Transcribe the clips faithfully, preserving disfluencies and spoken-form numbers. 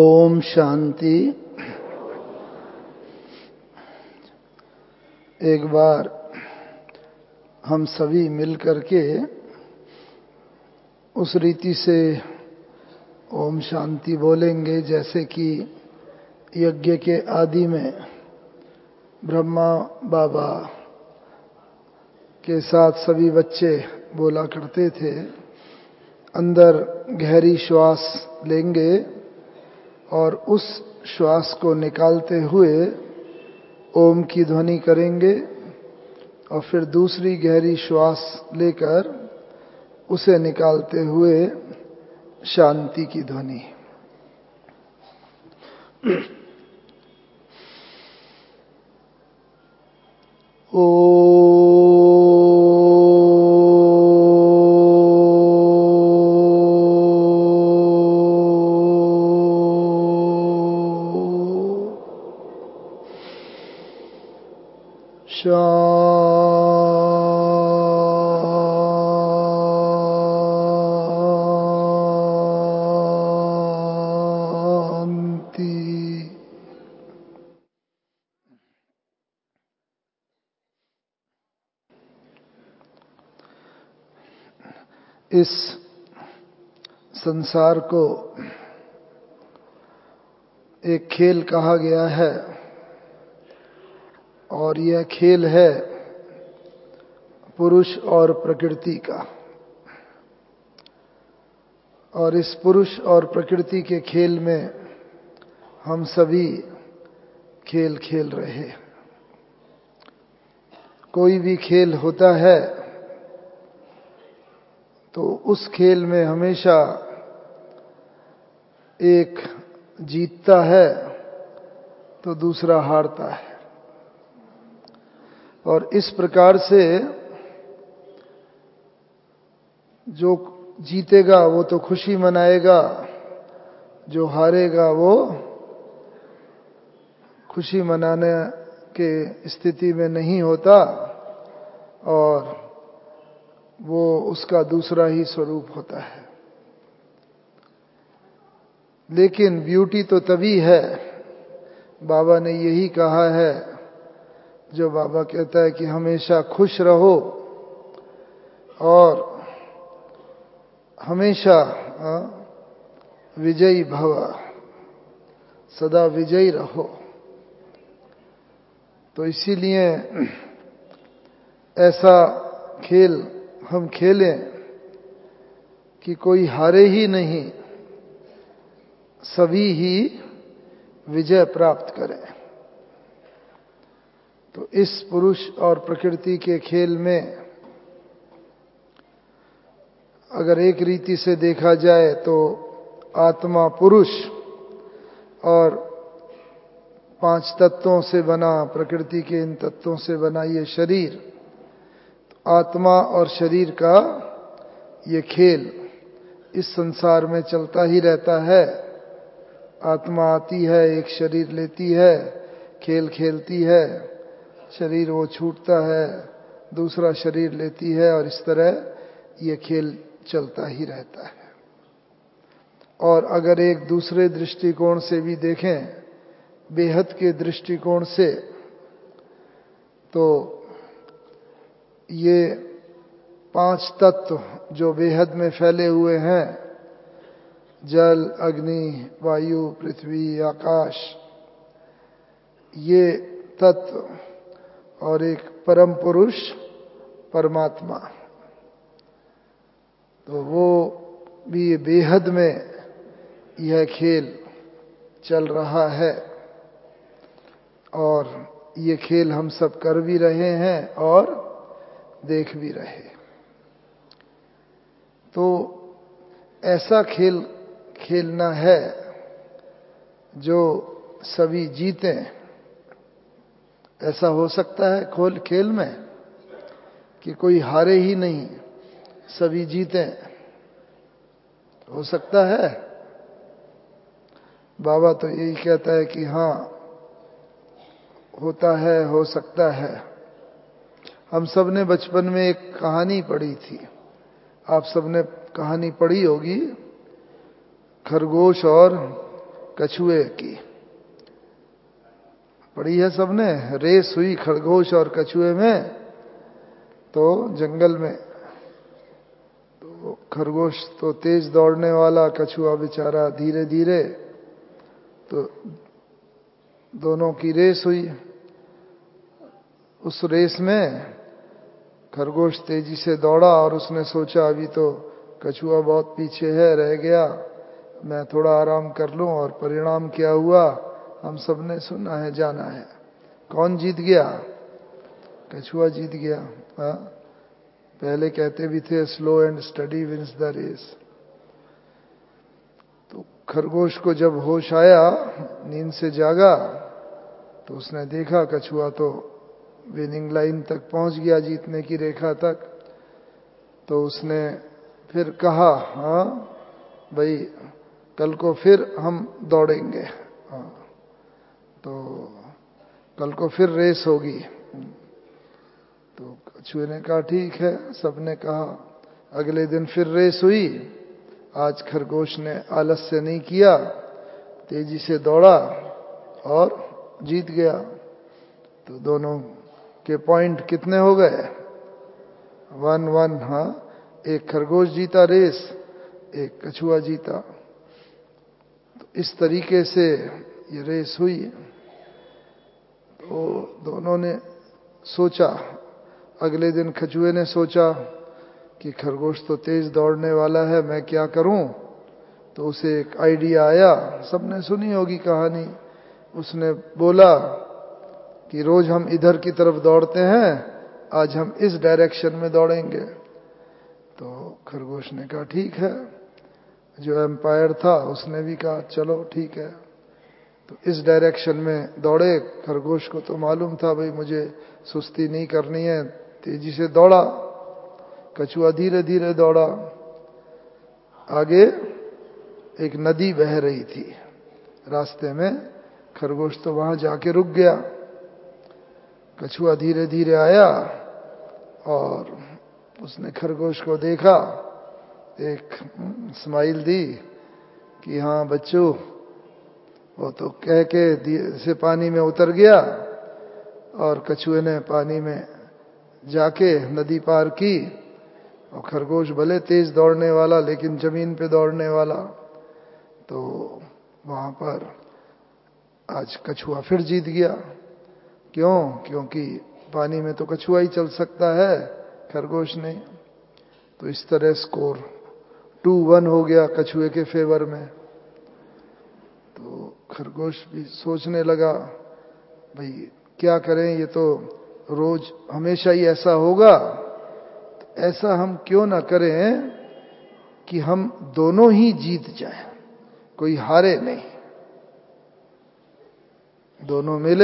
ओम शांति। एक बार हम सभी मिलकर के उस रीति से ओम शांति बोलेंगे जैसे कि यज्ञ के आदि में ब्रह्मा बाबा के साथ सभी बच्चे बोला करते थे। अंदर गहरी श्वास लेंगे और उस श्वास को निकालते हुए ओम की ध्वनि करेंगे और फिर दूसरी गहरी श्वास लेकर उसे निकालते हुए शांति की ध्वनि। ओ इस संसार को एक खेल कहा गया है और यह खेल है पुरुष और प्रकृति का। और इस पुरुष और प्रकृति के खेल में हम सभी खेल खेल रहे हैं। कोई भी खेल होता है तो उस खेल में हमेशा एक जीतता है तो दूसरा हारता है। और इस प्रकार से जो जीतेगा वो तो खुशी मनाएगा, जो हारेगा वो खुशी मनाने के स्थिति में नहीं होता और वो उसका दूसरा ही स्वरूप होता है। लेकिन ब्यूटी तो तभी है, बाबा ने यही कहा है, जो बाबा कहता है कि हमेशा खुश रहो और हमेशा विजयी भव, सदा विजयी रहो। तो इसीलिए ऐसा खेल हम खेलें कि कोई हारे ही नहीं, सभी ही विजय प्राप्त करें। तो इस पुरुष और प्रकृति के खेल में अगर एक रीति से देखा जाए तो आत्मा पुरुष और पांच तत्वों से बना, प्रकृति के इन तत्वों से बना ये शरीर, आत्मा और शरीर का ये खेल इस संसार में चलता ही रहता है। आत्मा आती है, एक शरीर लेती है, खेल खेलती है, शरीर वो छूटता है, दूसरा शरीर लेती है और इस तरह ये खेल चलता ही रहता है। और अगर एक दूसरे दृष्टिकोण से भी देखें, बेहद के दृष्टिकोण से, तो ये पांच तत्व जो बेहद में फैले हुए हैं, जल, अग्नि, वायु, पृथ्वी, आकाश, ये तत्व और एक परम पुरुष परमात्मा, तो वो भी बेहद में यह खेल चल रहा है और ये खेल हम सब कर भी रहे हैं और देख भी रहे। तो ऐसा खेल खेलना है जो सभी जीतें। ऐसा हो सकता है खोल खेल में कि कोई हारे ही नहीं, सभी जीतें? हो सकता है? बाबा तो यही कहता है कि हाँ होता है, हो सकता है। हम सब ने बचपन में एक कहानी पढ़ी थी, आप सब ने कहानी पढ़ी होगी, खरगोश और कछुए की। पढ़ी है सबने, रेस हुई खरगोश और कछुए में। तो जंगल में तो खरगोश तो तेज दौड़ने वाला, कछुआ बेचारा धीरे धीरे। तो दोनों की रेस हुई। उस रेस में खरगोश तेजी से दौड़ा और उसने सोचा अभी तो कछुआ बहुत पीछे है, रह गया, मैं थोड़ा आराम कर लूं। और परिणाम क्या हुआ हम सबने सुना है, जाना है। कौन जीत गया? कछुआ जीत गया। हाँ? पहले कहते भी थे slow and steady wins the race. तो खरगोश को जब होश आया, नींद से जागा, तो उसने देखा कछुआ तो विनिंग लाइन तक पहुंच गया, जीतने की रेखा तक। तो उसने फिर कहा, हाँ भाई कल को फिर हम दौड़ेंगे, हाँ, तो कल को फिर रेस होगी। तो कछुए ने कहा ठीक है। सबने कहा। अगले दिन फिर रेस हुई। आज खरगोश ने आलस्य नहीं किया, तेजी से दौड़ा और जीत गया। तो दोनों के पॉइंट कितने हो गए? One one. हाँ, एक खरगोश जीता रेस, एक कछुआ जीता। तो इस तरीके से ये रेस हुई। तो दोनों ने सोचा, अगले दिन कछुए ने सोचा कि खरगोश तो तेज दौड़ने वाला है, मैं क्या करूं। तो उसे एक आइडिया आया, सबने सुनी होगी कहानी। उसने बोला कि रोज हम इधर की तरफ दौड़ते हैं, आज हम इस डायरेक्शन में दौड़ेंगे। तो खरगोश ने कहा ठीक है। जो एम्पायर था उसने भी कहा चलो ठीक है। तो इस डायरेक्शन में दौड़े। खरगोश को तो मालूम था भाई मुझे सुस्ती नहीं करनी है, तेजी से दौड़ा। कछुआ धीरे धीरे दौड़ा। आगे एक नदी बह रही थी रास्ते में, खरगोश तो वहां जाके रुक गया। कछुआ धीरे धीरे आया और उसने खरगोश को देखा, एक स्माइल दी कि हाँ बच्चों। वो तो कह के से पानी में उतर गया और कछुए ने पानी में जाके नदी पार की। और खरगोश भले तेज दौड़ने वाला लेकिन जमीन पे दौड़ने वाला। तो वहां पर आज कछुआ फिर जीत गया। क्यों? क्योंकि पानी में तो कछुआ ही चल सकता है, खरगोश नहीं। तो इस तरह स्कोर टू वन हो गया कछुए के फेवर में। तो खरगोश भी सोचने लगा भाई क्या करें, ये तो रोज हमेशा ही ऐसा होगा। तो ऐसा हम क्यों ना करें कि हम दोनों ही जीत जाएं, कोई हारे नहीं, दोनों मिले।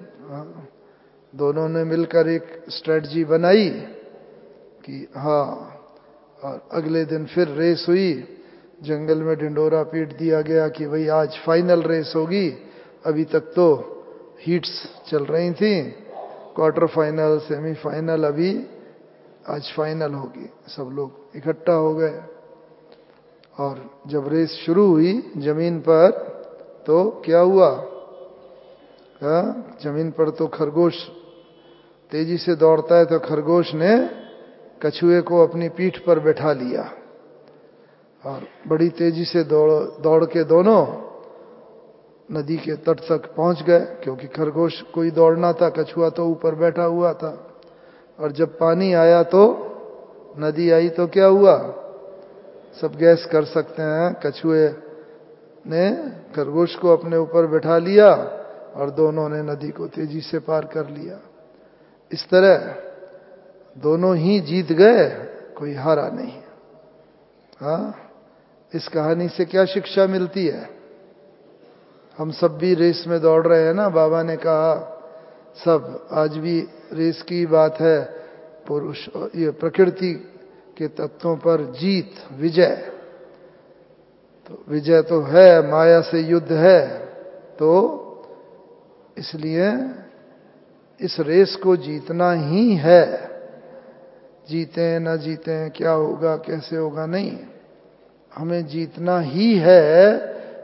दोनों ने मिलकर एक स्ट्रेटजी बनाई कि हाँ। और अगले दिन फिर रेस हुई। जंगल में ढिंडोरा पीट दिया गया कि भाई आज फाइनल रेस होगी। अभी तक तो हीट्स चल रही थी, क्वार्टर फाइनल, सेमीफाइनल, अभी आज फाइनल होगी। सब लोग इकट्ठा हो गए। और जब रेस शुरू हुई जमीन पर, तो क्या हुआ? हाँ, जमीन पर तो खरगोश तेजी से दौड़ता है, तो खरगोश ने कछुए को अपनी पीठ पर बैठा लिया और बड़ी तेजी से दौड़ दौड़ के दोनों नदी के तट तक पहुंच गए। क्योंकि खरगोश को ही दौड़ना था, कछुआ तो ऊपर बैठा हुआ था। और जब पानी आया तो नदी आई तो क्या हुआ? सब गैस कर सकते हैं, कछुए ने खरगोश को अपने ऊपर बैठा लिया और दोनों ने नदी को तेजी से पार कर लिया। इस तरह दोनों ही जीत गए, कोई हारा नहीं। हाँ, इस कहानी से क्या शिक्षा मिलती है? हम सब भी रेस में दौड़ रहे हैं ना। बाबा ने कहा सब, आज भी रेस की बात है। पुरुष, ये प्रकृति के तत्वों पर जीत, विजय। तो विजय तो है, माया से युद्ध है। तो इसलिए इस रेस को जीतना ही है। जीते न जीते क्या होगा, कैसे होगा, नहीं, हमें जीतना ही है।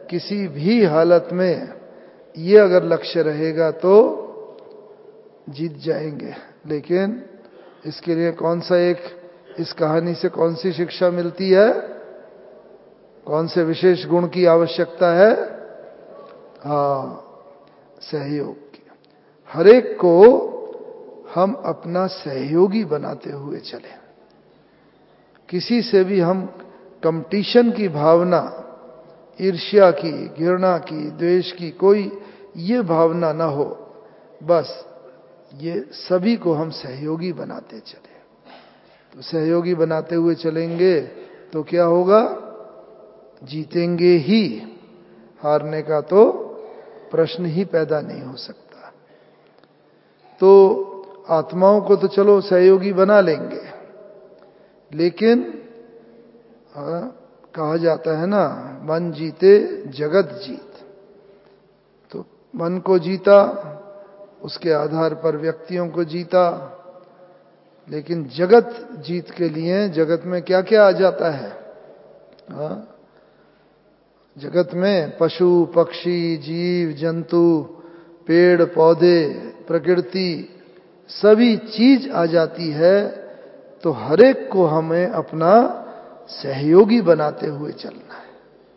किसी भी हालत में ये अगर लक्ष्य रहेगा तो जीत जाएंगे। लेकिन इसके लिए कौन सा एक, इस कहानी से कौन सी शिक्षा मिलती है, कौन से विशेष गुण की आवश्यकता है? हाँ, सहयोग की। हर एक को हम अपना सहयोगी बनाते हुए चले। किसी से भी हम कंपटीशन की भावना, ईर्ष्या की, घृणा की, द्वेष की, कोई ये भावना ना हो। बस ये सभी को हम सहयोगी बनाते चले। तो सहयोगी बनाते हुए चलेंगे तो क्या होगा? जीतेंगे ही। हारने का तो प्रश्न ही पैदा नहीं हो सकता। तो आत्माओं को तो चलो सहयोगी बना लेंगे, लेकिन हाँ, कहा जाता है ना, मन जीते जगत जीत। तो मन को जीता, उसके आधार पर व्यक्तियों को जीता, लेकिन जगत जीत के लिए जगत में क्या क्या आ जाता है? हाँ, जगत में पशु पक्षी जीव जंतु पेड़ पौधे प्रकृति सभी चीज आ जाती है। तो हर एक को हमें अपना सहयोगी बनाते हुए चलना है।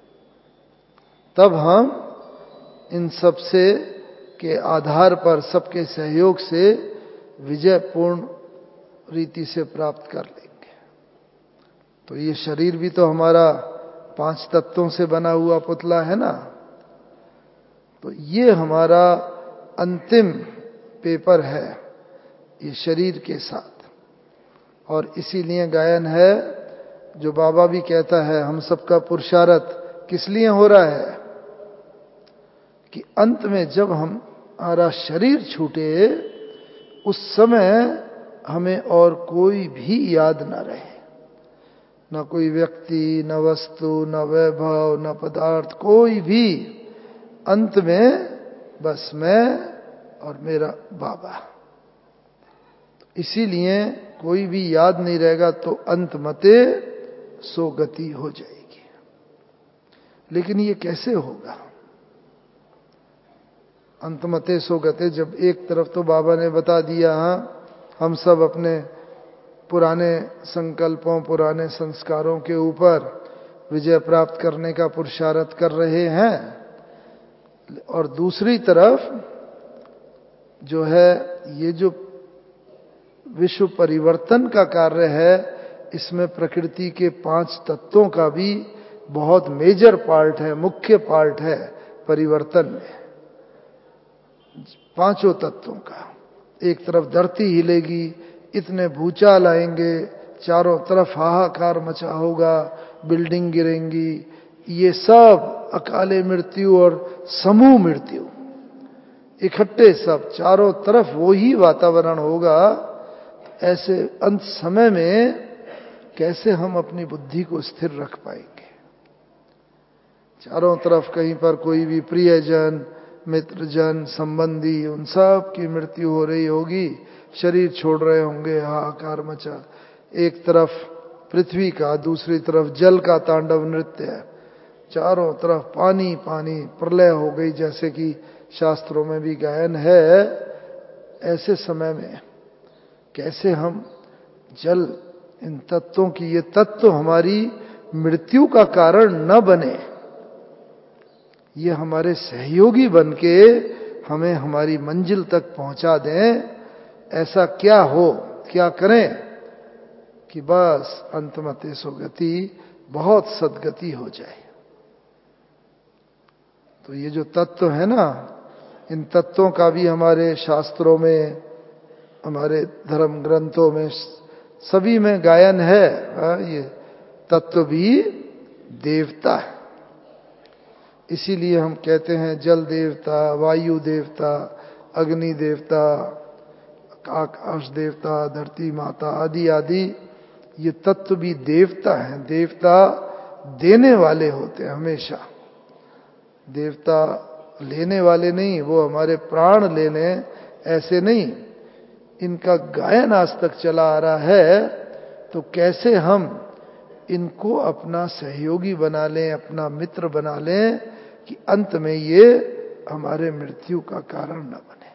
तब हम इन सब से के आधार पर, सबके सहयोग से विजय पूर्ण रीति से प्राप्त कर लेंगे। तो ये शरीर भी तो हमारा पांच तत्वों से बना हुआ पुतला है ना। तो ये हमारा अंतिम पेपर है ये शरीर के साथ। और इसीलिए गायन है जो बाबा भी कहता है, हम सबका पुरुषार्थ किस लिए हो रहा है कि अंत में जब हमारा शरीर छूटे उस समय हमें और कोई भी याद न रहे, न कोई व्यक्ति, न वस्तु, न वैभव, न पदार्थ, कोई भी। अंत में बस मैं और मेरा बाबा। इसीलिए कोई भी याद नहीं रहेगा तो अंत मते सो गति हो जाएगी। लेकिन ये कैसे होगा अंत मते सो गति? जब एक तरफ तो बाबा ने बता दिया, हाँ हम सब अपने पुराने संकल्पों, पुराने संस्कारों के ऊपर विजय प्राप्त करने का पुरुषार्थ कर रहे हैं, और दूसरी तरफ जो है ये जो विश्व परिवर्तन का कार्य है, इसमें प्रकृति के पांच तत्वों का भी बहुत मेजर पार्ट है, मुख्य पार्ट है परिवर्तन में। पांचों तत्वों का। एक तरफ धरती हिलेगी, इतने भूचाल आएंगे, चारों तरफ हाहाकार मचा होगा, बिल्डिंग गिरेंगी, ये सब अकाले मृत्यु और समूह मृत्यु इकट्ठे, सब चारों तरफ वो ही वातावरण होगा। ऐसे अंत समय में कैसे हम अपनी बुद्धि को स्थिर रख पाएंगे? चारों तरफ कहीं पर कोई भी प्रियजन, मित्रजन, संबंधी, उन सब की मृत्यु हो रही होगी, शरीर छोड़ रहे होंगे, हाहाकार मचा। एक तरफ पृथ्वी का, दूसरी तरफ जल का तांडव नृत्य है, चारों तरफ पानी पानी, प्रलय हो गई, जैसे कि शास्त्रों में भी गायन है। ऐसे समय में कैसे हम जल, इन तत्वों की, ये तत्व हमारी मृत्यु का कारण न बने, ये हमारे सहयोगी बनके हमें हमारी मंजिल तक पहुंचा दें। ऐसा क्या हो, क्या करें कि बस अंतमते सो गति, बहुत सद्गति हो जाए। तो ये जो तत्व है ना, इन तत्वों का भी हमारे शास्त्रों में, हमारे धर्म ग्रंथों में, सभी में गायन है। ये तत्व भी देवता है। इसीलिए हम कहते हैं जल देवता, वायु देवता, अग्नि देवता, आकाश देवता, धरती माता आदि आदि, ये तत्व भी देवता हैं। देवता देने वाले होते हैं हमेशा, देवता लेने वाले नहीं। वो हमारे प्राण लेने ऐसे नहीं। इनका गायन आज तक चला आ रहा है, तो कैसे हम इनको अपना सहयोगी बना लें, अपना मित्र बना लें, कि अंत में ये हमारे मृत्यु का कारण न बने।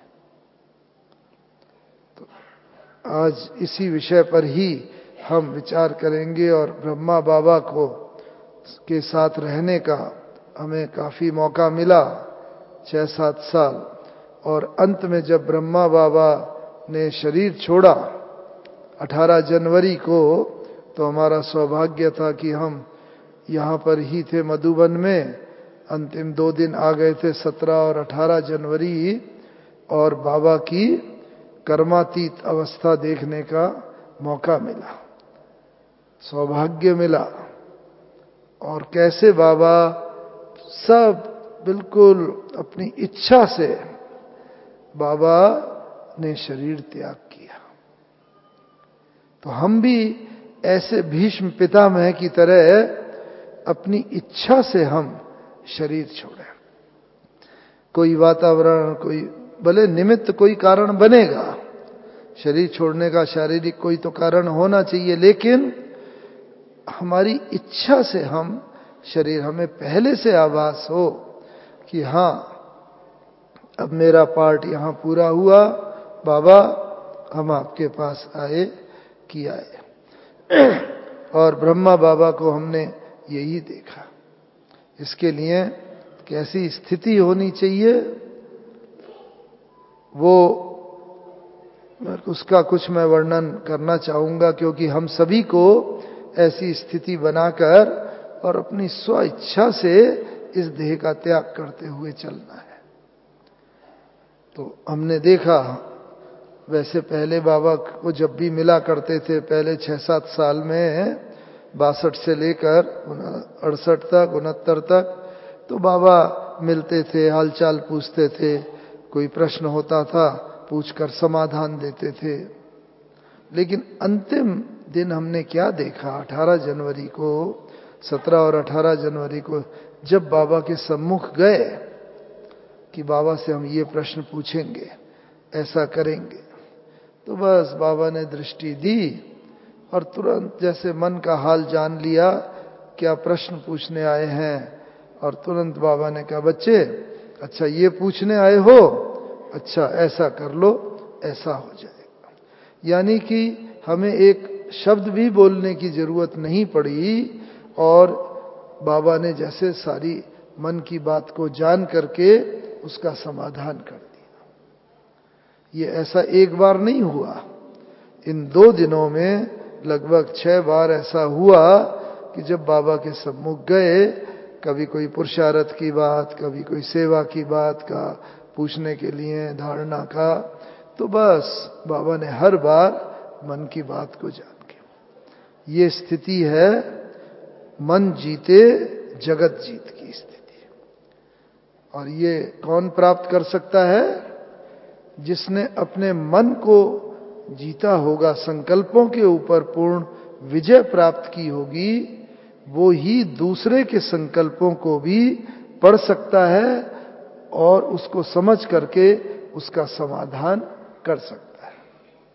तो आज इसी विषय पर ही हम विचार करेंगे और ब्रह्मा बाबा को के साथ रहने का हमें काफी मौका मिला, छह सात साल। और अंत में जब ब्रह्मा बाबा ने शरीर छोड़ा अठारह जनवरी को, तो हमारा सौभाग्य था कि हम यहाँ पर ही थे मधुबन में। अंतिम दो दिन आ गए थे, सत्रह और अठारह जनवरी, और बाबा की कर्मातीत अवस्था देखने का मौका मिला, सौभाग्य मिला। और कैसे बाबा सब बिल्कुल अपनी इच्छा से बाबा ने शरीर त्याग किया। तो हम भी ऐसे भीष्म पितामह की तरह अपनी इच्छा से हम शरीर छोड़ें। कोई वातावरण, कोई भले निमित्त, कोई कारण बनेगा शरीर छोड़ने का, शारीरिक कोई तो कारण होना चाहिए, लेकिन हमारी इच्छा से हम शरीर, हमें पहले से आभास हो कि हां अब मेरा पार्ट यहां पूरा हुआ, बाबा हम आपके पास आए कि आए। और ब्रह्मा बाबा को हमने यही देखा। इसके लिए कैसी स्थिति होनी चाहिए, वो उसका कुछ मैं वर्णन करना चाहूंगा, क्योंकि हम सभी को ऐसी स्थिति बनाकर और अपनी स्व इच्छा से इस देह का त्याग करते हुए चलना है। तो हमने देखा, वैसे पहले बाबा को जब भी मिला करते थे, पहले छह सात साल में, बासठ से लेकर अड़सठ तक, उनहत्तर तक, तो बाबा मिलते थे, हालचाल पूछते थे, कोई प्रश्न होता था पूछकर समाधान देते थे। लेकिन अंतिम दिन हमने क्या देखा, अठारह जनवरी को, सत्रह और अठारह जनवरी को, जब बाबा के सम्मुख गए कि बाबा से हम ये प्रश्न पूछेंगे, ऐसा करेंगे, तो बस बाबा ने दृष्टि दी और तुरंत जैसे मन का हाल जान लिया, क्या प्रश्न पूछने आए हैं। और तुरंत बाबा ने कहा, बच्चे अच्छा ये पूछने आए हो, अच्छा ऐसा कर लो, ऐसा हो जाएगा। यानी कि हमें एक शब्द भी बोलने की जरूरत नहीं पड़ी, और बाबा ने जैसे सारी मन की बात को जान करके उसका समाधान कर दिया। ये ऐसा एक बार नहीं हुआ, इन दो दिनों में लगभग छह बार ऐसा हुआ कि जब बाबा के सम्मुख गए, कभी कोई पुरुषार्थ की बात, कभी कोई सेवा की बात का पूछने के लिए, धारणा का, तो बस बाबा ने हर बार मन की बात को जान के, ये स्थिति है मन जीते जगत जीत की स्थिति। और ये कौन प्राप्त कर सकता है? जिसने अपने मन को जीता होगा, संकल्पों के ऊपर पूर्ण विजय प्राप्त की होगी, वो ही दूसरे के संकल्पों को भी पढ़ सकता है और उसको समझ करके उसका समाधान कर सकता है।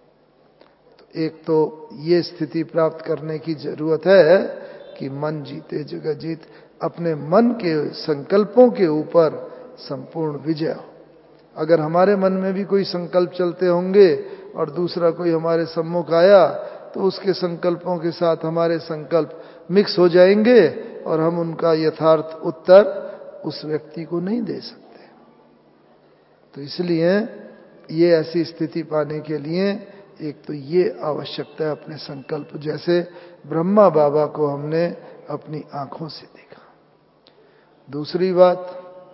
तो एक तो ये स्थिति प्राप्त करने की जरूरत है कि मन जीते जगत जीत, अपने मन के संकल्पों के ऊपर संपूर्ण विजय हो। अगर हमारे मन में भी कोई संकल्प चलते होंगे और दूसरा कोई हमारे सम्मुख आया, तो उसके संकल्पों के साथ हमारे संकल्प मिक्स हो जाएंगे और हम उनका यथार्थ उत्तर उस व्यक्ति को नहीं दे सकते। तो इसलिए ये ऐसी स्थिति पाने के लिए एक तो ये आवश्यकता है अपने संकल्प, जैसे ब्रह्मा बाबा को हमने अपनी आंखों से देखा। दूसरी बात,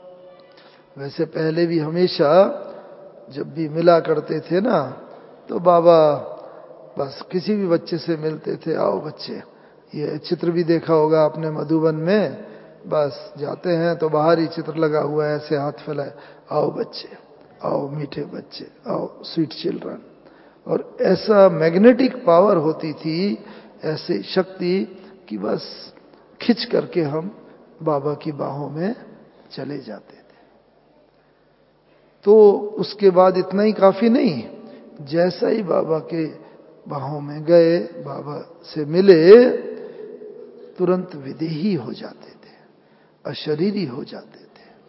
वैसे पहले भी हमेशा जब भी मिला करते थे ना, तो बाबा बस किसी भी बच्चे से मिलते थे, आओ बच्चे, ये चित्र भी देखा होगा आपने मधुबन में, बस जाते हैं तो बाहर ही चित्र लगा हुआ है, ऐसे हाथ फैलाए, आओ बच्चे, आओ मीठे बच्चे, आओ स्वीट चिल्ड्रन। और ऐसा मैग्नेटिक पावर होती थी, ऐसी शक्ति कि बस खिंच करके हम बाबा की बाहों में चले जाते थे। तो उसके बाद इतना ही काफी नहीं, जैसा ही बाबा के बाहों में गए, बाबा से मिले, तुरंत विदेही हो जाते थे, अशरीरी हो जाते थे।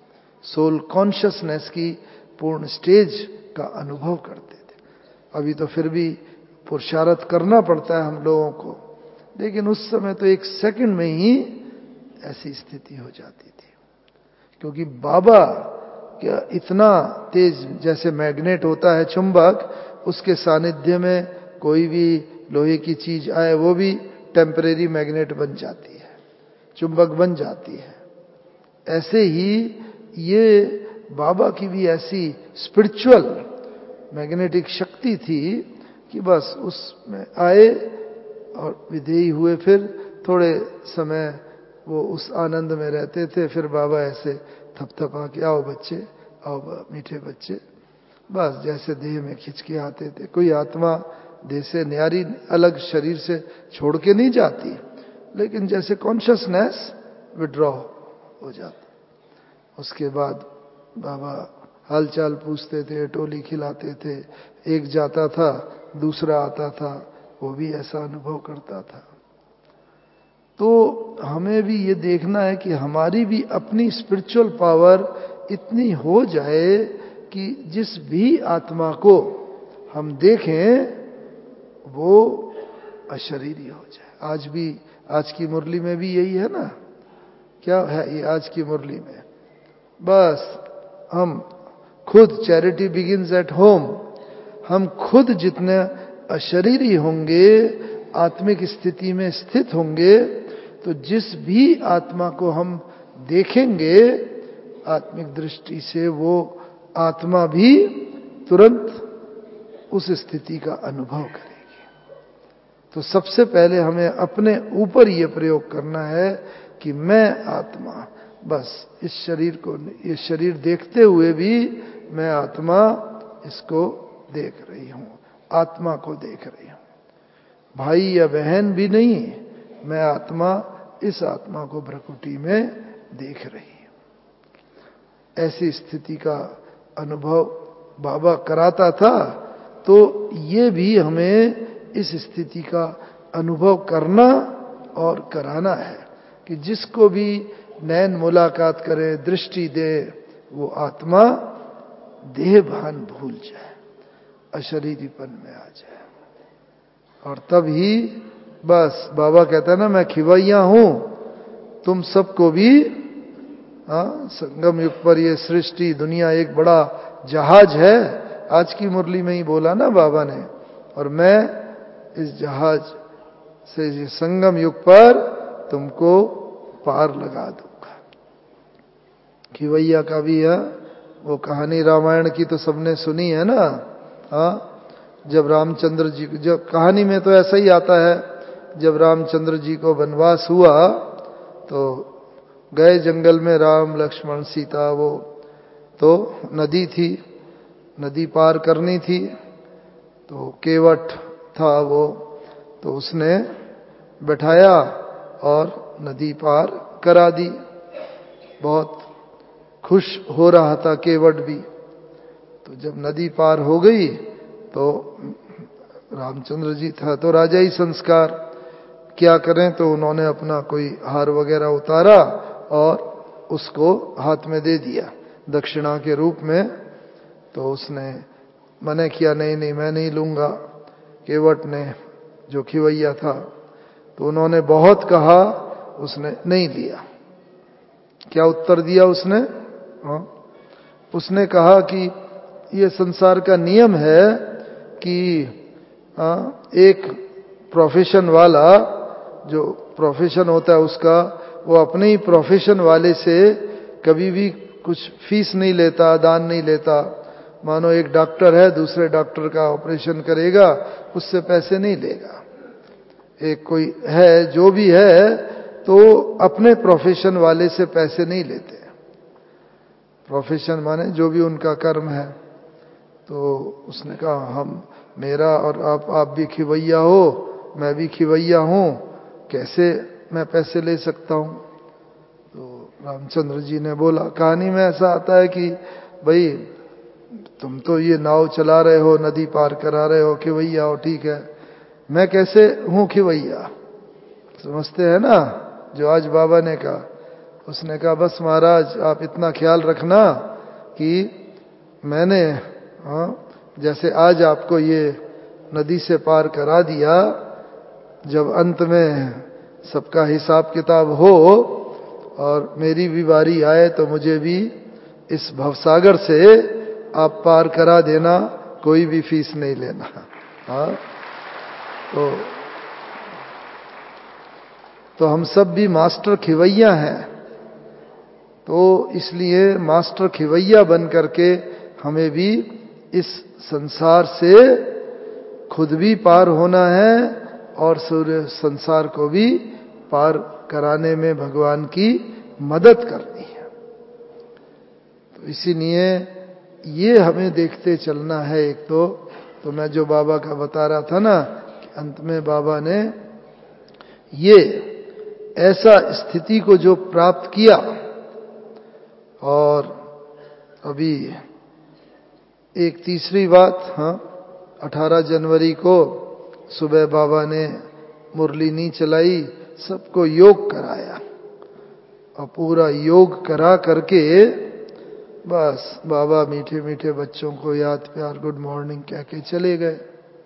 सोल कॉन्शियसनेस की पूर्ण स्टेज का अनुभव करते थे। अभी तो फिर भी पुरुषार्थ करना पड़ता है हम लोगों को, लेकिन उस समय तो एक सेकंड में ही ऐसी स्थिति हो जाती थी, क्योंकि बाबा क्या इतना तेज, जैसे मैग्नेट होता है चुंबक, उसके सानिध्य में कोई भी लोहे की चीज आए वो भी टेम्परेरी मैग्नेट बन जाती है, चुंबक बन जाती है। ऐसे ही ये बाबा की भी ऐसी स्पिरिचुअल मैग्नेटिक शक्ति थी कि बस उसमें आए और विधेयी हुए, फिर थोड़े समय वो उस आनंद में रहते थे, फिर बाबा ऐसे थपथपा के, आओ बच्चे, आओ मीठे बच्चे, बस जैसे देह में खिंच के आते थे। कोई आत्मा देह से न्यारी अलग शरीर से छोड़ के नहीं जाती, लेकिन जैसे कॉन्शियसनेस विड्रॉ हो जाती। उसके बाद बाबा हालचाल पूछते थे, टोली खिलाते थे, एक जाता था दूसरा आता था, वो भी ऐसा अनुभव करता था। तो हमें भी ये देखना है कि हमारी भी अपनी स्पिरिचुअल पावर इतनी हो जाए कि जिस भी आत्मा को हम देखें वो अशरीरी हो जाए। आज भी, आज की मुरली में भी यही है ना, क्या है ये आज की मुरली में? बस हम खुद, चैरिटी बिगिंस एट होम, हम खुद जितने अशरीरी होंगे, आत्मिक स्थिति में स्थित होंगे, तो जिस भी आत्मा को हम देखेंगे आत्मिक दृष्टि से, वो आत्मा भी तुरंत उस स्थिति का अनुभव करेगी। तो सबसे पहले हमें अपने ऊपर ये प्रयोग करना है कि मैं आत्मा, बस इस शरीर को, ये शरीर देखते हुए भी मैं आत्मा इसको देख रही हूं, आत्मा को देख रही हूं, भाई या बहन भी नहीं, मैं आत्मा इस आत्मा को भ्रकुटी में देख रही हूं। ऐसी स्थिति का अनुभव बाबा कराता था, तो ये भी हमें इस स्थिति का अनुभव करना और कराना है कि जिसको भी नैन मुलाकात करे, दृष्टि दे, वो आत्मा देह भान भूल जाए, अशरीरीपन में आ जाए। और तब ही बस बाबा कहता है ना, मैं खिवैया हूं तुम सबको भी। हाँ, संगम युग पर ये सृष्टि दुनिया एक बड़ा जहाज है, आज की मुरली में ही बोला ना बाबा ने, और मैं इस जहाज से ये संगम युग पर तुमको पार लगा दूंगा। खिवैया का भी है वो कहानी, रामायण की तो सबने सुनी है ना। हाँ, जब रामचंद्र जी, जब कहानी में तो ऐसा ही आता है, जब रामचंद्र जी को वनवास हुआ तो गए जंगल में, राम लक्ष्मण सीता, वो तो नदी थी, नदी पार करनी थी, तो केवट था वो, तो उसने बैठाया और नदी पार करा दी। बहुत खुश हो रहा था केवट भी। तो जब नदी पार हो गई तो रामचंद्र जी था तो राजा ही संस्कार, क्या करें, तो उन्होंने अपना कोई हार वगैरह उतारा और उसको हाथ में दे दिया दक्षिणा के रूप में। तो उसने मने किया, नहीं नहीं मैं नहीं लूंगा, केवट ने, जो खिवैया था। तो उन्होंने बहुत कहा, उसने नहीं लिया। क्या उत्तर दिया उसने? हाँ, उसने कहा कि ये संसार का नियम है कि हाँ, एक प्रोफेशन वाला, जो प्रोफेशन होता है उसका, वो अपने ही प्रोफेशन वाले से कभी भी कुछ फीस नहीं लेता, दान नहीं लेता। मानो एक डॉक्टर है, दूसरे डॉक्टर का ऑपरेशन करेगा, उससे पैसे नहीं लेगा। एक कोई है, जो भी है, तो अपने प्रोफेशन वाले से पैसे नहीं लेते। प्रोफेशन माने जो भी उनका कर्म है। तो उसने कहा, हम, मेरा और आप आप भी खिवैया हो, मैं भी खिवैया हूं, कैसे मैं पैसे ले सकता हूं? तो रामचंद्र जी ने बोला, कहानी में ऐसा आता है कि भाई तुम तो ये नाव चला रहे हो, नदी पार करा रहे हो, खिवैया हो, ठीक है, मैं कैसे हूं खिवैया? समझते हैं ना, जो आज बाबा ने कहा। उसने कहा बस महाराज आप इतना ख्याल रखना कि मैंने हाँ जैसे आज आपको ये नदी से पार करा दिया, जब अंत में सबका हिसाब किताब हो और मेरी भी बारी आए तो मुझे भी इस भवसागर से आप पार करा देना, कोई भी फीस नहीं लेना। हाँ तो तो हम सब भी मास्टर खिवैया हैं, तो इसलिए मास्टर खिवैया बन करके हमें भी इस संसार से खुद भी पार होना है और सूर्य संसार को भी पार कराने में भगवान की मदद करनी है। तो इसीलिए ये हमें देखते चलना है। एक तो तो मैं जो बाबा का बता रहा था ना कि अंत में बाबा ने ये ऐसा स्थिति को जो प्राप्त किया, और अभी एक तीसरी बात, हाँ अठारह जनवरी को सुबह बाबा ने मुरली नहीं चलाई, सबको योग कराया और पूरा योग करा करके बस बाबा मीठे मीठे बच्चों को याद प्यार गुड मॉर्निंग कह के चले गए।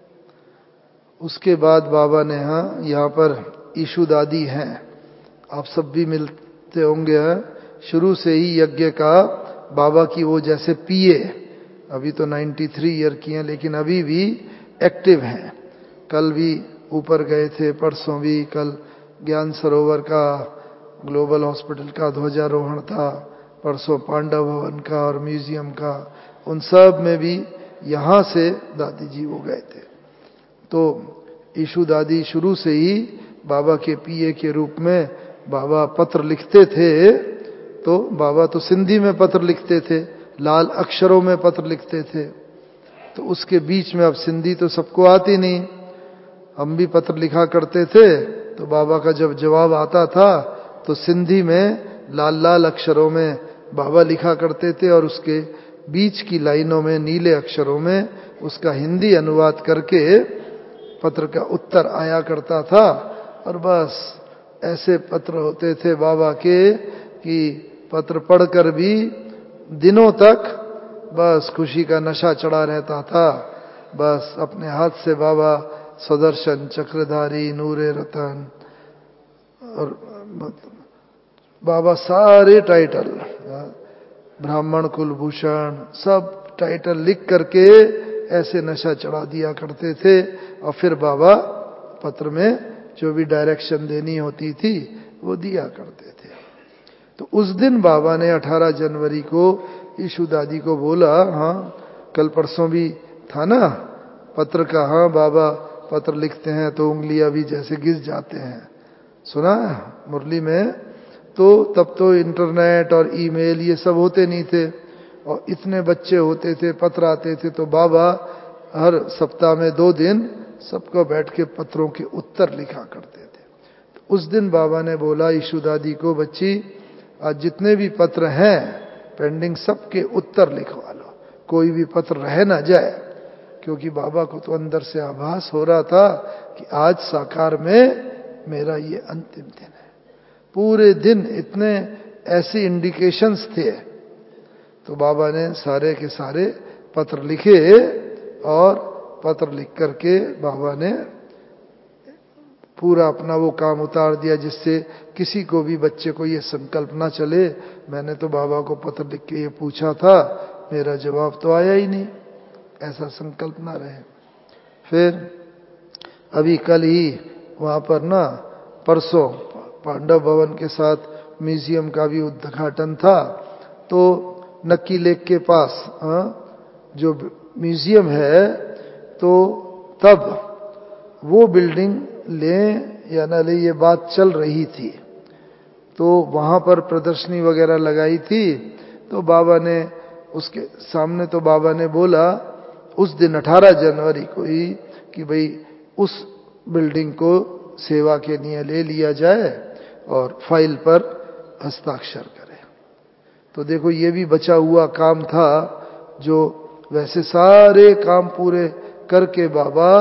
उसके बाद बाबा ने, हाँ यहाँ पर ईशु दादी हैं, आप सब भी मिलते होंगे, शुरू से ही यज्ञ का बाबा की वो जैसे पिए, अभी तो तिरानवे ईयर की हैं लेकिन अभी भी एक्टिव हैं। कल भी ऊपर गए थे, परसों भी, कल ज्ञान सरोवर का ग्लोबल हॉस्पिटल का ध्वजारोहण था, परसों पांडव भवन का और म्यूजियम का, उन सब में भी यहाँ से दादी जी वो गए थे। तो ईशु दादी शुरू से ही बाबा के पीए के रूप में बाबा पत्र लिखते थे, तो बाबा तो सिंधी में पत्र लिखते थे, लाल अक्षरों में पत्र लिखते थे। तो उसके बीच में अब सिंधी तो सबको आती नहीं, हम भी पत्र लिखा करते थे, तो बाबा का जब जवाब आता था तो सिंधी में लाल लाल अक्षरों में बाबा लिखा करते थे और उसके बीच की लाइनों में नीले अक्षरों में उसका हिंदी अनुवाद करके पत्र का उत्तर आया करता था। और बस ऐसे पत्र होते थे बाबा के कि पत्र पढ़कर भी दिनों तक बस खुशी का नशा चढ़ा रहता था। बस अपने हाथ से बाबा सुदर्शन चक्रधारी नूरे रतन और बाबा सारे टाइटल, ब्राह्मण कुलभूषण, सब टाइटल लिख करके ऐसे नशा चढ़ा दिया करते थे। और फिर बाबा पत्र में जो भी डायरेक्शन देनी होती थी वो दिया करते थे। तो उस दिन बाबा ने अठारह जनवरी को ईशु दादी को बोला, हाँ कल परसों भी था ना पत्र का, हाँ बाबा पत्र लिखते हैं तो उंगलियां भी जैसे घिस जाते हैं, सुना मुरली में। तो तब तो इंटरनेट और ईमेल ये सब होते नहीं थे और इतने बच्चे होते थे, पत्र आते थे, तो बाबा हर सप्ताह में दो दिन सबको बैठ के पत्रों के उत्तर लिखा करते थे। तो उस दिन बाबा ने बोला ईशु दादी को, बच्ची आज जितने भी पत्र हैं पेंडिंग सबके उत्तर लिखवा लो, कोई भी पत्र रह ना जाए। क्योंकि बाबा को तो अंदर से आभास हो रहा था कि आज साकार में मेरा ये अंतिम दिन है। पूरे दिन इतने ऐसी इंडिकेशंस थे, तो बाबा ने सारे के सारे पत्र लिखे और पत्र लिख करके बाबा ने पूरा अपना वो काम उतार दिया, जिससे किसी को भी बच्चे को ये संकल्प ना चले मैंने तो बाबा को पत्र लिख के ये पूछा था, मेरा जवाब तो आया ही नहीं, ऐसा संकल्प ना रहे। फिर अभी कल ही वहां पर ना परसों पांडव भवन के साथ म्यूजियम का भी उद्घाटन था। तो नक्की लेक के पास हाँ, जो म्यूजियम है, तो तब वो बिल्डिंग लें या ना ले ये बात चल रही थी। तो वहां पर प्रदर्शनी वगैरह लगाई थी। तो बाबा ने उसके सामने तो बाबा ने बोला उस दिन अठारह जनवरी को ही कि भाई उस बिल्डिंग को सेवा के लिए ले लिया जाए और फाइल पर हस्ताक्षर करें। तो देखो ये भी बचा हुआ काम था, जो वैसे सारे काम पूरे करके बाबा,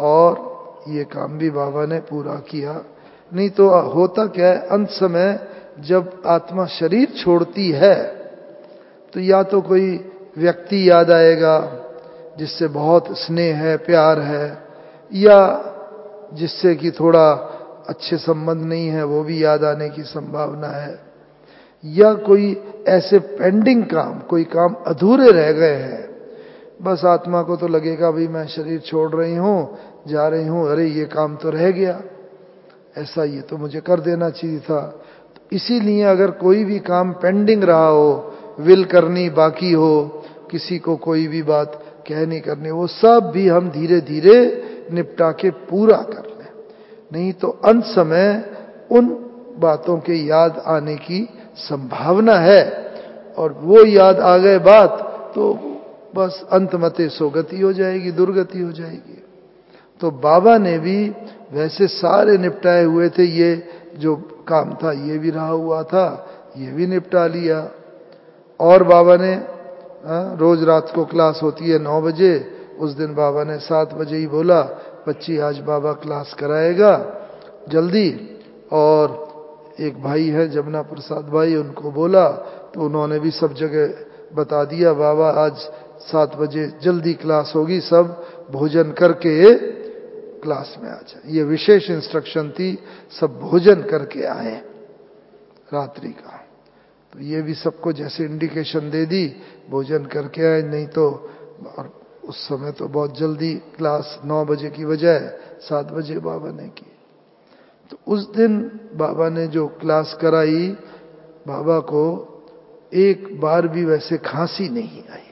और ये काम भी बाबा ने पूरा किया। नहीं तो होता क्या है, अंत समय जब आत्मा शरीर छोड़ती है तो या तो कोई व्यक्ति याद आएगा जिससे बहुत स्नेह है, प्यार है, या जिससे कि थोड़ा अच्छे संबंध नहीं है वो भी याद आने की संभावना है, या कोई ऐसे पेंडिंग काम, कोई काम अधूरे रह गए हैं। बस आत्मा को तो लगेगा भाई मैं शरीर छोड़ रही हूं, जा रही हूं, अरे ये काम तो रह गया, ऐसा ये तो मुझे कर देना चाहिए था। तो इसीलिए अगर कोई भी काम पेंडिंग रहा हो, विल करनी बाकी हो, किसी को कोई भी बात कह नहीं करनी, वो सब भी हम धीरे धीरे निपटा के पूरा कर लें, नहीं तो अंत समय उन बातों के याद आने की संभावना है, और वो याद आ गए बात तो बस अंतमते सोगति हो जाएगी, दुर्गति हो जाएगी। तो बाबा ने भी वैसे सारे निपटाए हुए थे, ये जो काम था ये भी रहा हुआ था, ये भी निपटा लिया। और बाबा ने आ, रोज रात को क्लास होती है नौ बजे, उस दिन बाबा ने सात बजे ही बोला बच्ची आज बाबा क्लास कराएगा जल्दी। और एक भाई है जमुना प्रसाद भाई, उनको बोला तो उन्होंने भी सब जगह बता दिया बाबा आज सात बजे जल्दी क्लास होगी, सब भोजन करके क्लास में आ जाए। ये विशेष इंस्ट्रक्शन थी, सब भोजन करके आए रात्रि का। तो ये भी सबको जैसे इंडिकेशन दे दी, भोजन करके आए, नहीं तो और उस समय तो बहुत जल्दी क्लास नौ बजे की बजाय सात बजे बाबा ने की। तो उस दिन बाबा ने जो क्लास कराई, बाबा को एक बार भी वैसे खांसी नहीं आई।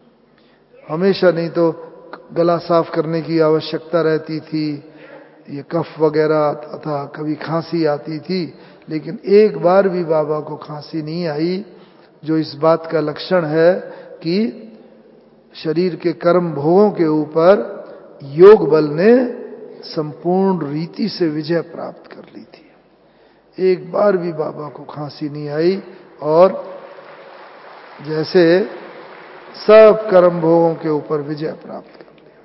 हमेशा नहीं तो गला साफ करने की आवश्यकता रहती थी, ये कफ वगैरह आता था, कभी खांसी आती थी, लेकिन एक बार भी बाबा को खांसी नहीं आई, जो इस बात का लक्षण है कि शरीर के कर्म भोगों के ऊपर योग बल ने संपूर्ण रीति से विजय प्राप्त कर ली थी। एक बार भी बाबा को खांसी नहीं आई, और जैसे सब कर्म भोगों के ऊपर विजय प्राप्त कर लिया।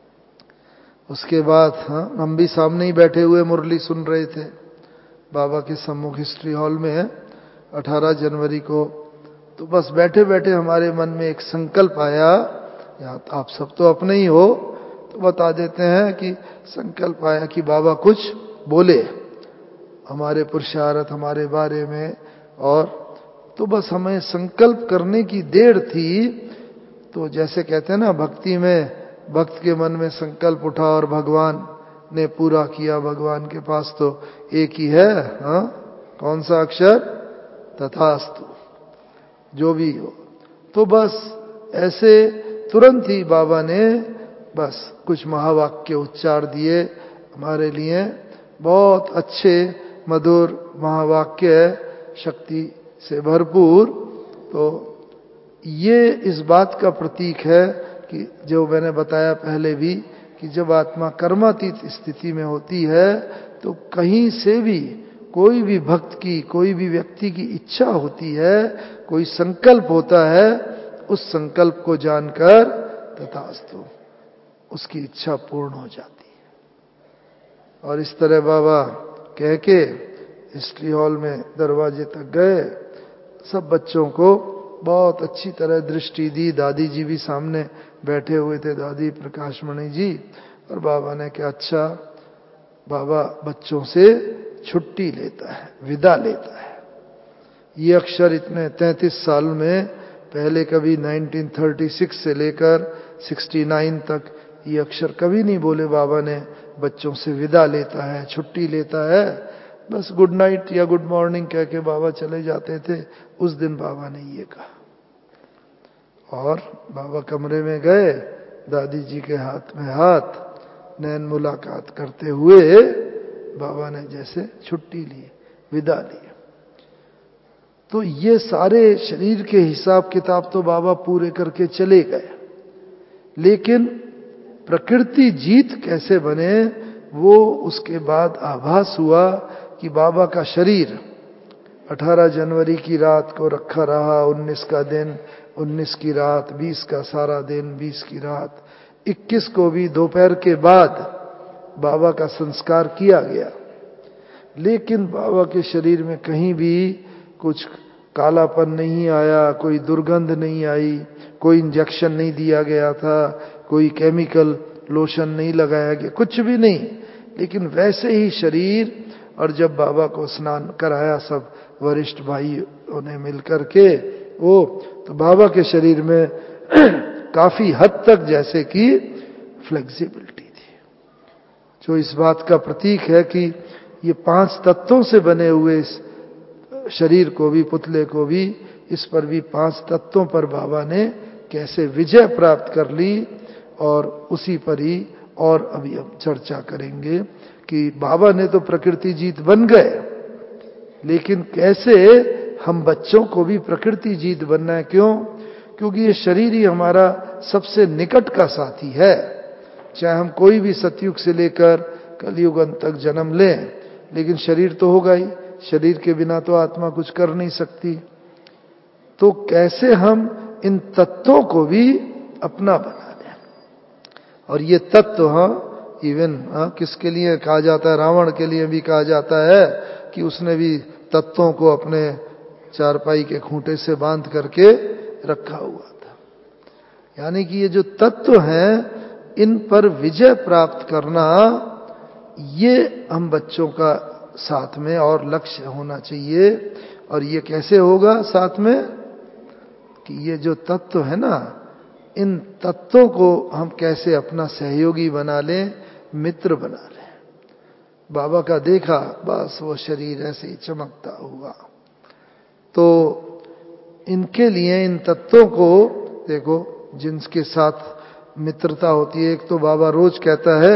उसके बाद हाँ, हम भी सामने ही बैठे हुए मुरली सुन रहे थे बाबा के सम्मुख हिस्ट्री हॉल में अठारह जनवरी को। तो बस बैठे बैठे हमारे मन में एक संकल्प आया, या आप सब तो अपने ही हो तो बता देते हैं कि संकल्प आया कि बाबा कुछ बोले हमारे पुरुषार्थ, हमारे बारे में। और तो बस हमें संकल्प करने की देर थी। तो जैसे कहते हैं ना भक्ति में, भक्त के मन में संकल्प उठा और भगवान ने पूरा किया। भगवान के पास तो एक ही है, हाँ कौन सा अक्षर? तथास्तु, जो भी हो। तो बस ऐसे तुरंत ही बाबा ने बस कुछ महावाक्य उच्चार दिए, हमारे लिए बहुत अच्छे मधुर महावाक्य, शक्ति से भरपूर। तो ये इस बात का प्रतीक है कि जो मैंने बताया पहले भी, कि जब आत्मा कर्मातीत स्थिति में होती है तो कहीं से भी कोई भी भक्त की, कोई भी व्यक्ति की इच्छा होती है, कोई संकल्प होता है, उस संकल्प को जानकर तथास्तु उसकी इच्छा पूर्ण हो जाती है। और इस तरह बाबा कह के हिस्ट्री हॉल में दरवाजे तक गए, सब बच्चों को बहुत अच्छी तरह दृष्टि दी। दादी जी भी सामने बैठे हुए थे, दादी प्रकाशमणि जी। और बाबा ने कहा अच्छा, बाबा बच्चों से छुट्टी लेता है, विदा लेता है। ये अक्षर इतने तैंतीस साल में पहले कभी उन्नीस सौ छत्तीस से लेकर उनहत्तर तक ये अक्षर कभी नहीं बोले बाबा ने। बच्चों से विदा लेता है, छुट्टी लेता है, बस गुड नाइट या गुड मॉर्निंग कह के बाबा चले जाते थे। उस दिन बाबा ने ये कहा। और बाबा कमरे में गए, दादी जी के हाथ में हाथ, नैन मुलाकात करते हुए बाबा ने जैसे छुट्टी ली, विदा ली। तो ये सारे शरीर के हिसाब किताब तो बाबा पूरे करके चले गए, लेकिन प्रकृति जीत कैसे बने वो उसके बाद आभास हुआ कि बाबा का शरीर अठारह जनवरी की रात को रखा रहा, उन्नीस का दिन, उन्नीस की रात, बीस का सारा दिन, बीस की रात, इक्कीस को भी दोपहर के बाद बाबा का संस्कार किया गया। लेकिन बाबा के शरीर में कहीं भी कुछ कालापन नहीं आया, कोई दुर्गंध नहीं आई, कोई इंजेक्शन नहीं दिया गया था, कोई केमिकल लोशन नहीं लगाया गया, कुछ भी नहीं, लेकिन वैसे ही शरीर। और जब बाबा को स्नान कराया सब वरिष्ठ भाइयों ने मिलकर के वो, तो बाबा के शरीर में काफी हद तक जैसे कि फ्लेक्सिबिलिटी थी, जो इस बात का प्रतीक है कि ये पांच तत्वों से बने हुए इस शरीर को भी, पुतले को भी, इस पर भी पांच तत्वों पर बाबा ने कैसे विजय प्राप्त कर ली। और उसी पर ही और अभी हम चर्चा करेंगे कि बाबा ने तो प्रकृति जीत बन गए, लेकिन कैसे हम बच्चों को भी प्रकृति जीत बनना है। क्यों? क्योंकि ये शरीर ही हमारा सबसे निकट का साथी है। चाहे हम कोई भी सतयुग से लेकर कलयुग अंत तक जन्म लें, लेकिन शरीर तो होगा ही, शरीर के बिना तो आत्मा कुछ कर नहीं सकती। तो कैसे हम इन तत्वों को भी अपना बना लें। और ये तत्व, हाँ, इवन हाँ, किसके लिए कहा जाता है, रावण के लिए भी कहा जाता है कि उसने भी तत्वों को अपने चारपाई के खूंटे से बांध करके रखा हुआ था। यानी कि ये जो तत्व हैं, इन पर विजय प्राप्त करना, ये हम बच्चों का साथ में और लक्ष्य होना चाहिए। और ये कैसे होगा साथ में, कि ये जो तत्व है ना, इन तत्वों को हम कैसे अपना सहयोगी बना लें, मित्र बना लें। बाबा का देखा, बस वो शरीर ऐसे ही चमकता हुआ। तो इनके लिए, इन तत्वों को देखो, जिनके साथ मित्रता होती है, एक तो बाबा रोज कहता है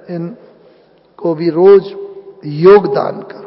इनको भी रोज योगदान करो।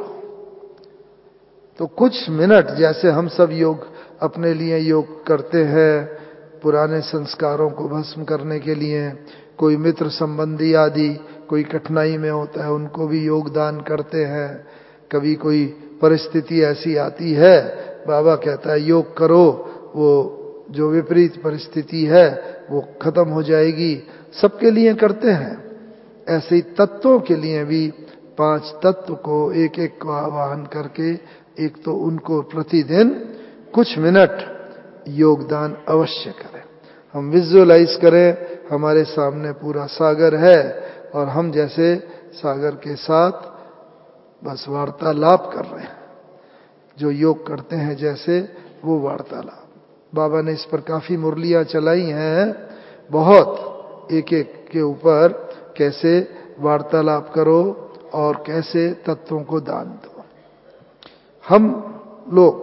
तो कुछ मिनट, जैसे हम सब योग अपने लिए योग करते हैं, पुराने संस्कारों को भस्म करने के लिए, कोई मित्र संबंधी आदि कोई कठिनाई में होता है, उनको भी योगदान करते हैं। कभी कोई परिस्थिति ऐसी आती है, बाबा कहता है योग करो, वो जो विपरीत परिस्थिति है वो खत्म हो जाएगी। सबके लिए करते हैं। ऐसे ही तत्वों के लिए भी पांच तत्व को एक एक को आवाहन करके, एक तो उनको प्रतिदिन कुछ मिनट योगदान अवश्य करें। हम विजुअलाइज करें, हमारे सामने पूरा सागर है और हम जैसे सागर के साथ बस वार्तालाप कर रहे हैं। जो योग करते हैं जैसे, वो वार्तालाप। बाबा ने इस पर काफी मुरलियां चलाई हैं, बहुत, एक एक के ऊपर, कैसे वार्तालाप करो और कैसे तत्वों को दान दो। हम लोग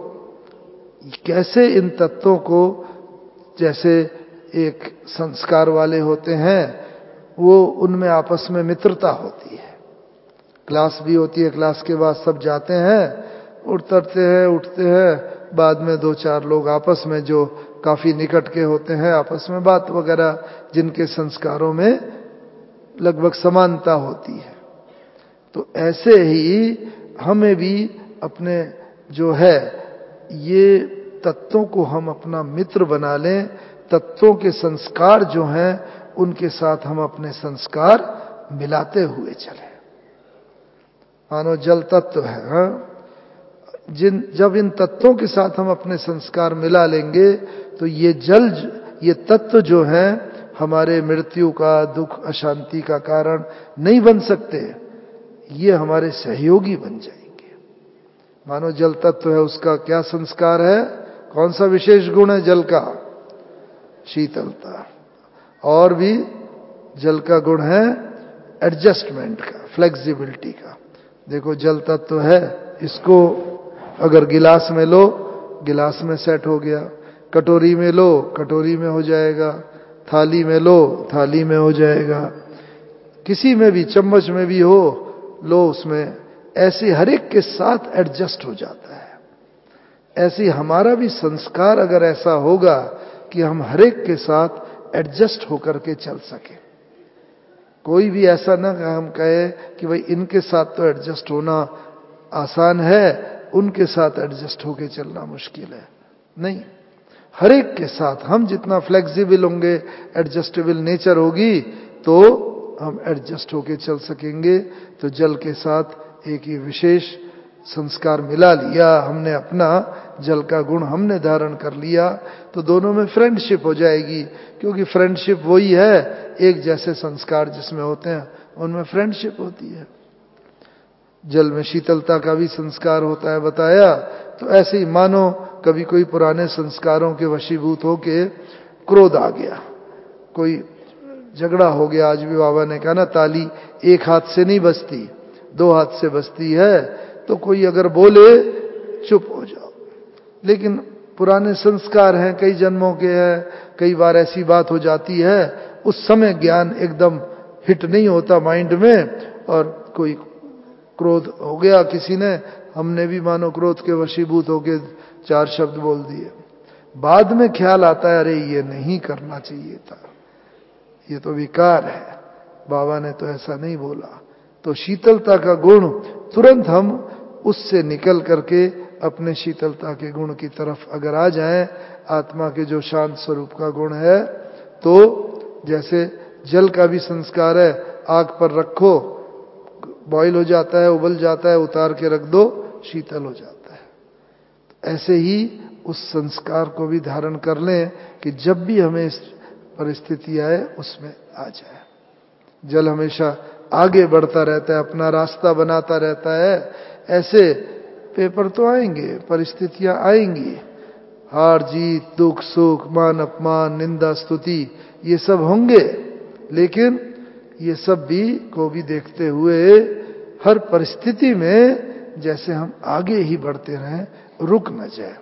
कैसे इन तत्वों को, जैसे एक संस्कार वाले होते हैं, वो उनमें आपस में मित्रता होती है। क्लास भी होती है, क्लास के बाद सब जाते हैं, उतरते हैं, उठते हैं, बाद में दो चार लोग आपस में जो काफी निकट के होते हैं, आपस में बात वगैरह, जिनके संस्कारों में लगभग समानता होती है। तो ऐसे ही हमें भी अपने जो है, ये तत्वों को हम अपना मित्र बना लें। तत्वों के संस्कार जो हैं, उनके साथ हम अपने संस्कार मिलाते हुए चलें। मानो जल तत्व है, हाँ? जिन जब इन तत्वों के साथ हम अपने संस्कार मिला लेंगे, तो ये जल, ये तत्व जो हैं, हमारे मृत्यु का, दुख, अशांति का कारण नहीं बन सकते। ये हमारे सहयोगी बन जाएंगे। मानो जल तत्व है, उसका क्या संस्कार है, कौन सा विशेष गुण है जल का? शीतलता। और भी जल का गुण है एडजस्टमेंट का, फ्लेक्सिबिलिटी का। देखो जल तत्व है, इसको अगर गिलास में लो, गिलास में सेट हो गया, कटोरी में लो, कटोरी में हो जाएगा, थाली में लो, थाली में हो जाएगा, किसी में भी, चम्मच में भी हो, लो उसमें, ऐसे हर एक के साथ एडजस्ट हो जाता है। ऐसे हमारा भी संस्कार अगर ऐसा होगा कि हम हर एक के साथ एडजस्ट होकर के चल सके। कोई भी ऐसा ना हम कहे कि भाई इनके साथ तो एडजस्ट होना आसान है, उनके साथ एडजस्ट होके चलना मुश्किल है। नहीं, हर एक के साथ हम जितना फ्लेक्सिबल होंगे, एडजस्टेबल नेचर होगी, तो हम एडजस्ट होके चल सकेंगे। तो जल के साथ एक ही विशेष संस्कार मिला लिया, हमने अपना जल का गुण हमने धारण कर लिया, तो दोनों में फ्रेंडशिप हो जाएगी। क्योंकि फ्रेंडशिप वही है, एक जैसे संस्कार जिसमें होते हैं उनमें फ्रेंडशिप होती है। जल में शीतलता का भी संस्कार होता है बताया। तो ऐसे ही मानो कभी कोई पुराने संस्कारों के वशीभूत होके क्रोध आ गया, कोई झगड़ा हो गया। आज भी बाबा ने कहा ना, ताली एक हाथ से नहीं बजती, दो हाथ से बजती है। तो कोई अगर बोले चुप हो जाओ, लेकिन पुराने संस्कार हैं, कई जन्मों के हैं, कई बार ऐसी बात हो जाती है, उस समय ज्ञान एकदम हिट नहीं होता माइंड में, और कोई क्रोध हो गया किसी ने, हमने भी मानो क्रोध के वशीभूत होके चार शब्द बोल दिए। बाद में ख्याल आता है, अरे ये नहीं करना चाहिए था, ये तो विकार है, बाबा ने तो ऐसा नहीं बोला। तो शीतलता का गुण तुरंत हम उससे निकल करके अपने शीतलता के गुण की तरफ अगर आ जाएं, आत्मा के जो शांत स्वरूप का गुण है, तो जैसे जल का भी संस्कार है, आग पर रखो बॉईल हो जाता है, उबल जाता है, उतार के रख दो शीतल हो जाता है। ऐसे ही उस संस्कार को भी धारण कर लें कि जब भी हमें इस परिस्थिति आए उसमें आ जाए। जल हमेशा आगे बढ़ता रहता है, अपना रास्ता बनाता रहता है। ऐसे पेपर तो आएंगे, परिस्थितियां आएंगी, हार जीत, दुख सुख, मान अपमान, निंदा स्तुति, ये सब होंगे। लेकिन ये सब भी को भी देखते हुए हर परिस्थिति में जैसे हम आगे ही बढ़ते रहें, रुक न जाए।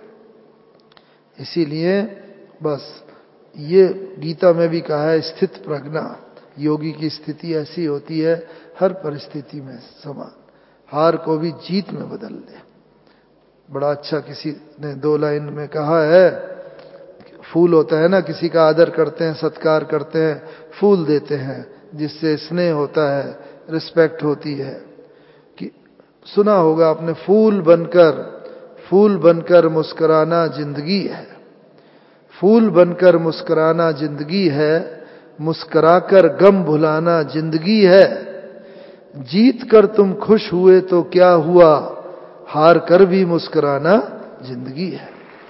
इसीलिए बस ये गीता में भी कहा है, स्थित प्रज्ञा, योगी की स्थिति ऐसी होती है हर परिस्थिति में समान, हार को भी जीत में बदल दे। बड़ा अच्छा किसी ने दो लाइन में कहा है, फूल होता है ना, किसी का आदर करते हैं, सत्कार करते हैं, फूल देते हैं जिससे स्नेह होता है, रिस्पेक्ट होती है। कि सुना होगा आपने, फूल बनकर फूल बनकर मुस्कुराना जिंदगी है, फूल बनकर मुस्कुराना जिंदगी है, मुस्कुराकर गम भुलाना जिंदगी है, जीत कर तुम खुश हुए तो क्या हुआ, हार कर भी मुस्कुराना जिंदगी है।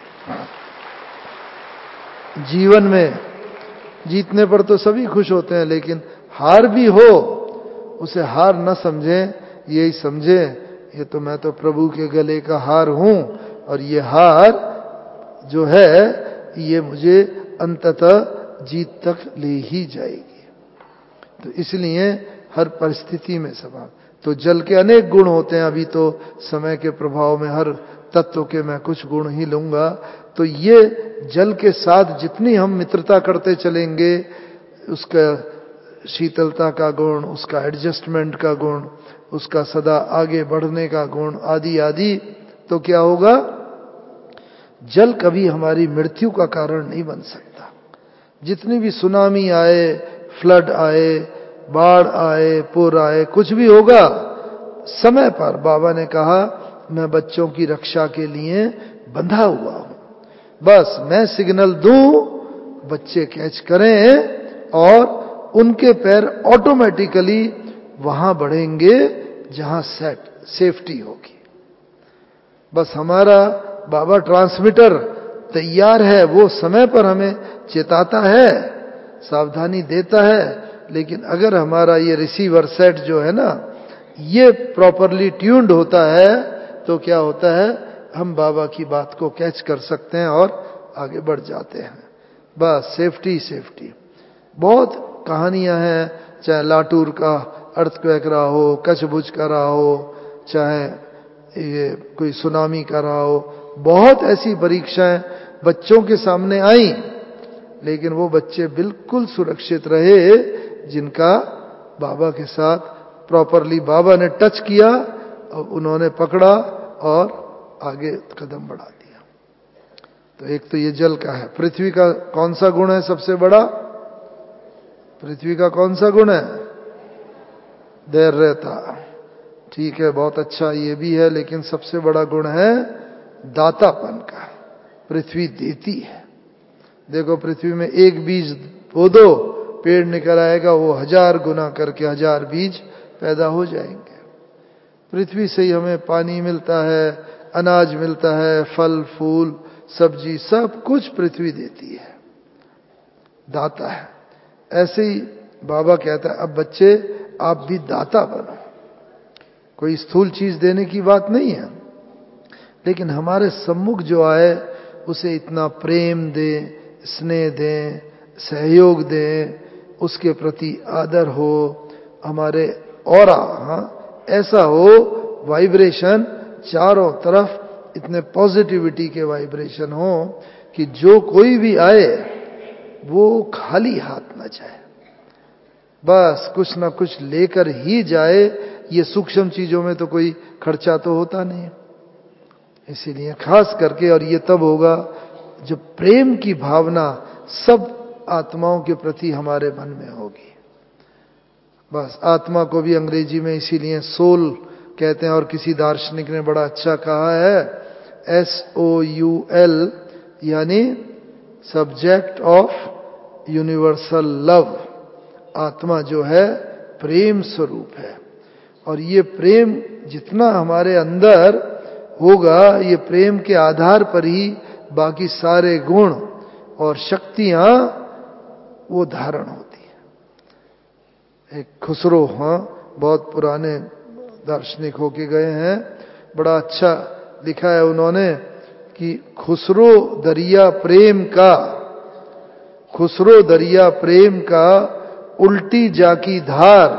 जीवन में जीतने पर तो सभी खुश होते हैं, लेकिन हार भी हो उसे हार न समझें, यही समझें ये तो मैं तो प्रभु के गले का हार हूं, और ये हार जो है ये मुझे अंततः जीत तक ले ही जाएगी। तो इसलिए हर परिस्थिति में समान। तो जल के अनेक गुण होते हैं, अभी तो समय के प्रभाव में हर तत्व के मैं कुछ गुण ही लूंगा। तो ये जल के साथ जितनी हम मित्रता करते चलेंगे, उसका शीतलता का गुण, उसका एडजस्टमेंट का गुण, उसका सदा आगे बढ़ने का गुण आदि आदि, तो क्या होगा, जल कभी हमारी मृत्यु का कारण नहीं बन सकता। जितनी भी सुनामी आए, फ्लड आए, बाढ़ आए, पुर आए, कुछ भी होगा, समय पर बाबा ने कहा मैं बच्चों की रक्षा के लिए बंधा हुआ हूं, बस मैं सिग्नल दूं, बच्चे कैच करें और उनके पैर ऑटोमेटिकली वहां बढ़ेंगे जहां सेट सेफ्टी होगी। बस हमारा बाबा ट्रांसमीटर तैयार है, वो समय पर हमें चेताता है, सावधानी देता है। लेकिन अगर हमारा ये रिसीवर सेट जो है ना, ये प्रॉपरली ट्यून्ड होता है, तो क्या होता है, हम बाबा की बात को कैच कर सकते हैं और आगे बढ़ जाते हैं। बस सेफ्टी सेफ्टी। बहुत कहानियां हैं, चाहे लाटूर का अर्थक्वेक रहा हो, कच्छ भुज का रहा हो, चाहे ये कोई सुनामी का रहा हो, बहुत ऐसी परीक्षाएं बच्चों के सामने आई, लेकिन वो बच्चे बिल्कुल सुरक्षित रहे जिनका बाबा के साथ प्रॉपरली बाबा ने टच किया और उन्होंने पकड़ा और आगे कदम बढ़ा दिया। तो एक तो ये जल का है। पृथ्वी का कौन सा गुण है सबसे बड़ा? पृथ्वी का कौन सा गुण है? धैर्यता। ठीक है, बहुत अच्छा ये भी है, लेकिन सबसे बड़ा गुण है दातापन का। पृथ्वी देती है। देखो, पृथ्वी में एक बीज बो दो, पेड़ निकल आएगा, वो हजार गुना करके हजार बीज पैदा हो जाएंगे। पृथ्वी से ही हमें पानी मिलता है, अनाज मिलता है, फल फूल सब्जी सब कुछ पृथ्वी देती है, दाता है। ऐसे ही बाबा कहता है अब बच्चे आप भी दाता बनो। कोई स्थूल चीज देने की बात नहीं है, लेकिन हमारे सम्मुख जो आए उसे इतना प्रेम दें, स्नेह दें, सहयोग दें, उसके प्रति आदर हो, हमारे ऑरा हाँ ऐसा हो, वाइब्रेशन चारों तरफ इतने पॉजिटिविटी के वाइब्रेशन हो कि जो कोई भी आए वो खाली हाथ न जाए, बस कुछ ना कुछ लेकर ही जाए। ये सूक्ष्म चीजों में तो कोई खर्चा तो होता नहीं, इसीलिए खास करके, और ये तब होगा जब प्रेम की भावना सब आत्माओं के प्रति हमारे मन में होगी। बस आत्मा को भी अंग्रेजी में इसीलिए सोल कहते हैं, और किसी दार्शनिक ने बड़ा अच्छा कहा है एस ओ यू एल, यानी सब्जेक्ट ऑफ यूनिवर्सल लव। आत्मा जो है प्रेम स्वरूप है, और ये प्रेम जितना हमारे अंदर होगा, ये प्रेम के आधार पर ही बाकी सारे गुण और शक्तियां वो धारण होती है। एक खुसरो, हाँ बहुत पुराने दार्शनिक होके गए हैं, बड़ा अच्छा लिखा है उन्होंने कि खुसरो दरिया प्रेम का, खुसरो दरिया प्रेम का उल्टी जाकी धार,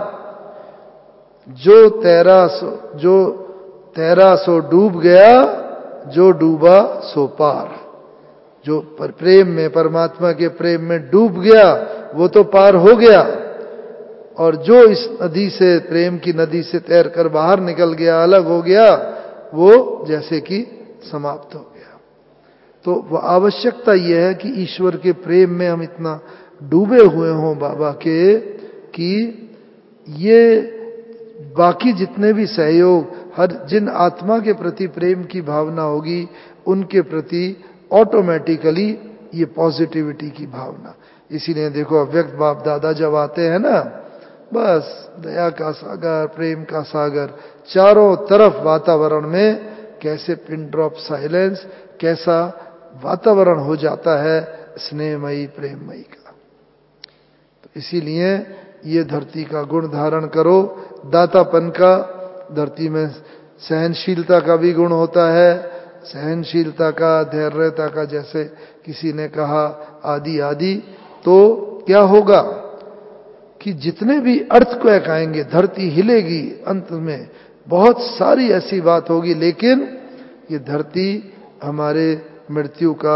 जो तैरा सो जो तैरा सो डूब गया, जो डूबा सो पार। जो पर प्रेम में, परमात्मा के प्रेम में डूब गया वो तो पार हो गया, और जो इस नदी से, प्रेम की नदी से तैर कर बाहर निकल गया, अलग हो गया, वो जैसे कि समाप्त हो गया। तो वो आवश्यकता यह है कि ईश्वर के प्रेम में हम इतना डूबे हुए हों बाबा के, कि ये बाकी जितने भी सहयोग, हर जिन आत्मा के प्रति प्रेम की भावना होगी उनके प्रति ऑटोमेटिकली ये पॉजिटिविटी की भावना। इसीलिए देखो अव्यक्त बाप दादा जब आते हैं ना, बस दया का सागर, प्रेम का सागर, चारों तरफ वातावरण में कैसे पिन ड्रॉप साइलेंस, कैसा वातावरण हो जाता है स्नेहमयी प्रेममयी का। तो इसीलिए ये धरती का गुण धारण करो, दातापन का। धरती में सहनशीलता का भी गुण होता है, सहनशीलता का, धैर्यता का, जैसे किसी ने कहा आदि आदि। तो क्या होगा कि जितने भी अर्थक्वेक आएंगे, धरती हिलेगी, अंत में बहुत सारी ऐसी बात होगी, लेकिन ये धरती हमारे मृत्यु का,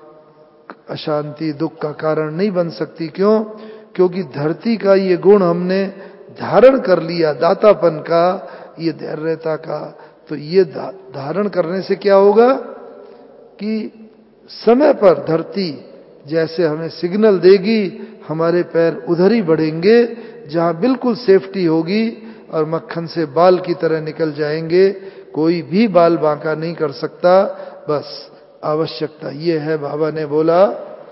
अशांति दुख का कारण नहीं बन सकती। क्यों? क्योंकि धरती का ये गुण हमने धारण कर लिया, दातापन का, ये धैर्यता का। तो ये धारण करने से क्या होगा कि समय पर धरती जैसे हमें सिग्नल देगी, हमारे पैर उधर ही बढ़ेंगे जहां बिल्कुल सेफ्टी होगी, और मक्खन से बाल की तरह निकल जाएंगे, कोई भी बाल बांका नहीं कर सकता। बस आवश्यकता ये है, बाबा ने बोला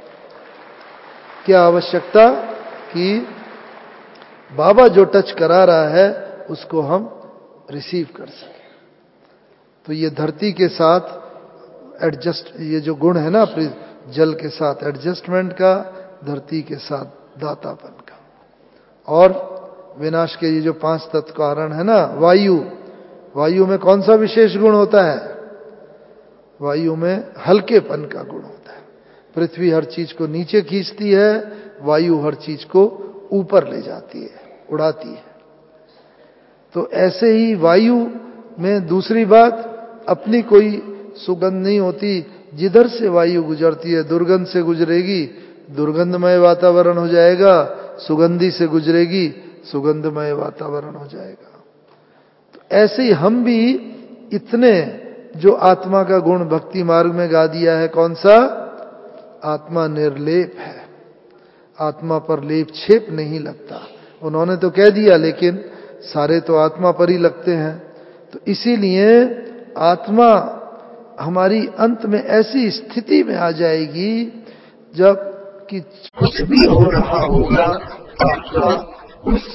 क्या आवश्यकता, कि बाबा जो टच करा रहा है उसको हम रिसीव कर सकें। तो ये धरती के साथ एडजस्ट, ये जो गुण है ना, जल के साथ एडजस्टमेंट का, धरती के साथ दातापन का, और विनाश के ये जो पांच तत्व कारण है ना, वायु, वायु में कौन सा विशेष गुण होता है? वायु में हल्केपन का गुण होता है। पृथ्वी हर चीज को नीचे खींचती है, वायु हर चीज को ऊपर ले जाती है, उड़ाती है। तो ऐसे ही वायु में दूसरी बात, अपनी कोई सुगंध नहीं होती, जिधर से वायु गुजरती है दुर्गंध से गुजरेगी, दुर्गंधमय वातावरण हो जाएगा, सुगंधी से गुजरेगी, सुगंधमय वातावरण हो जाएगा। तो ऐसे ही हम भी इतने जो आत्मा का गुण भक्ति मार्ग में गा दिया है, कौन सा? आत्मा निर्लेप है, आत्मा पर लेप छेप नहीं लगता। उन्होंने तो कह दिया, लेकिन सारे तो आत्मा पर ही लगते हैं। तो इसीलिए आत्मा हमारी अंत में ऐसी स्थिति में आ जाएगी जब कि कुछ भी हो रहा होगा आपका उस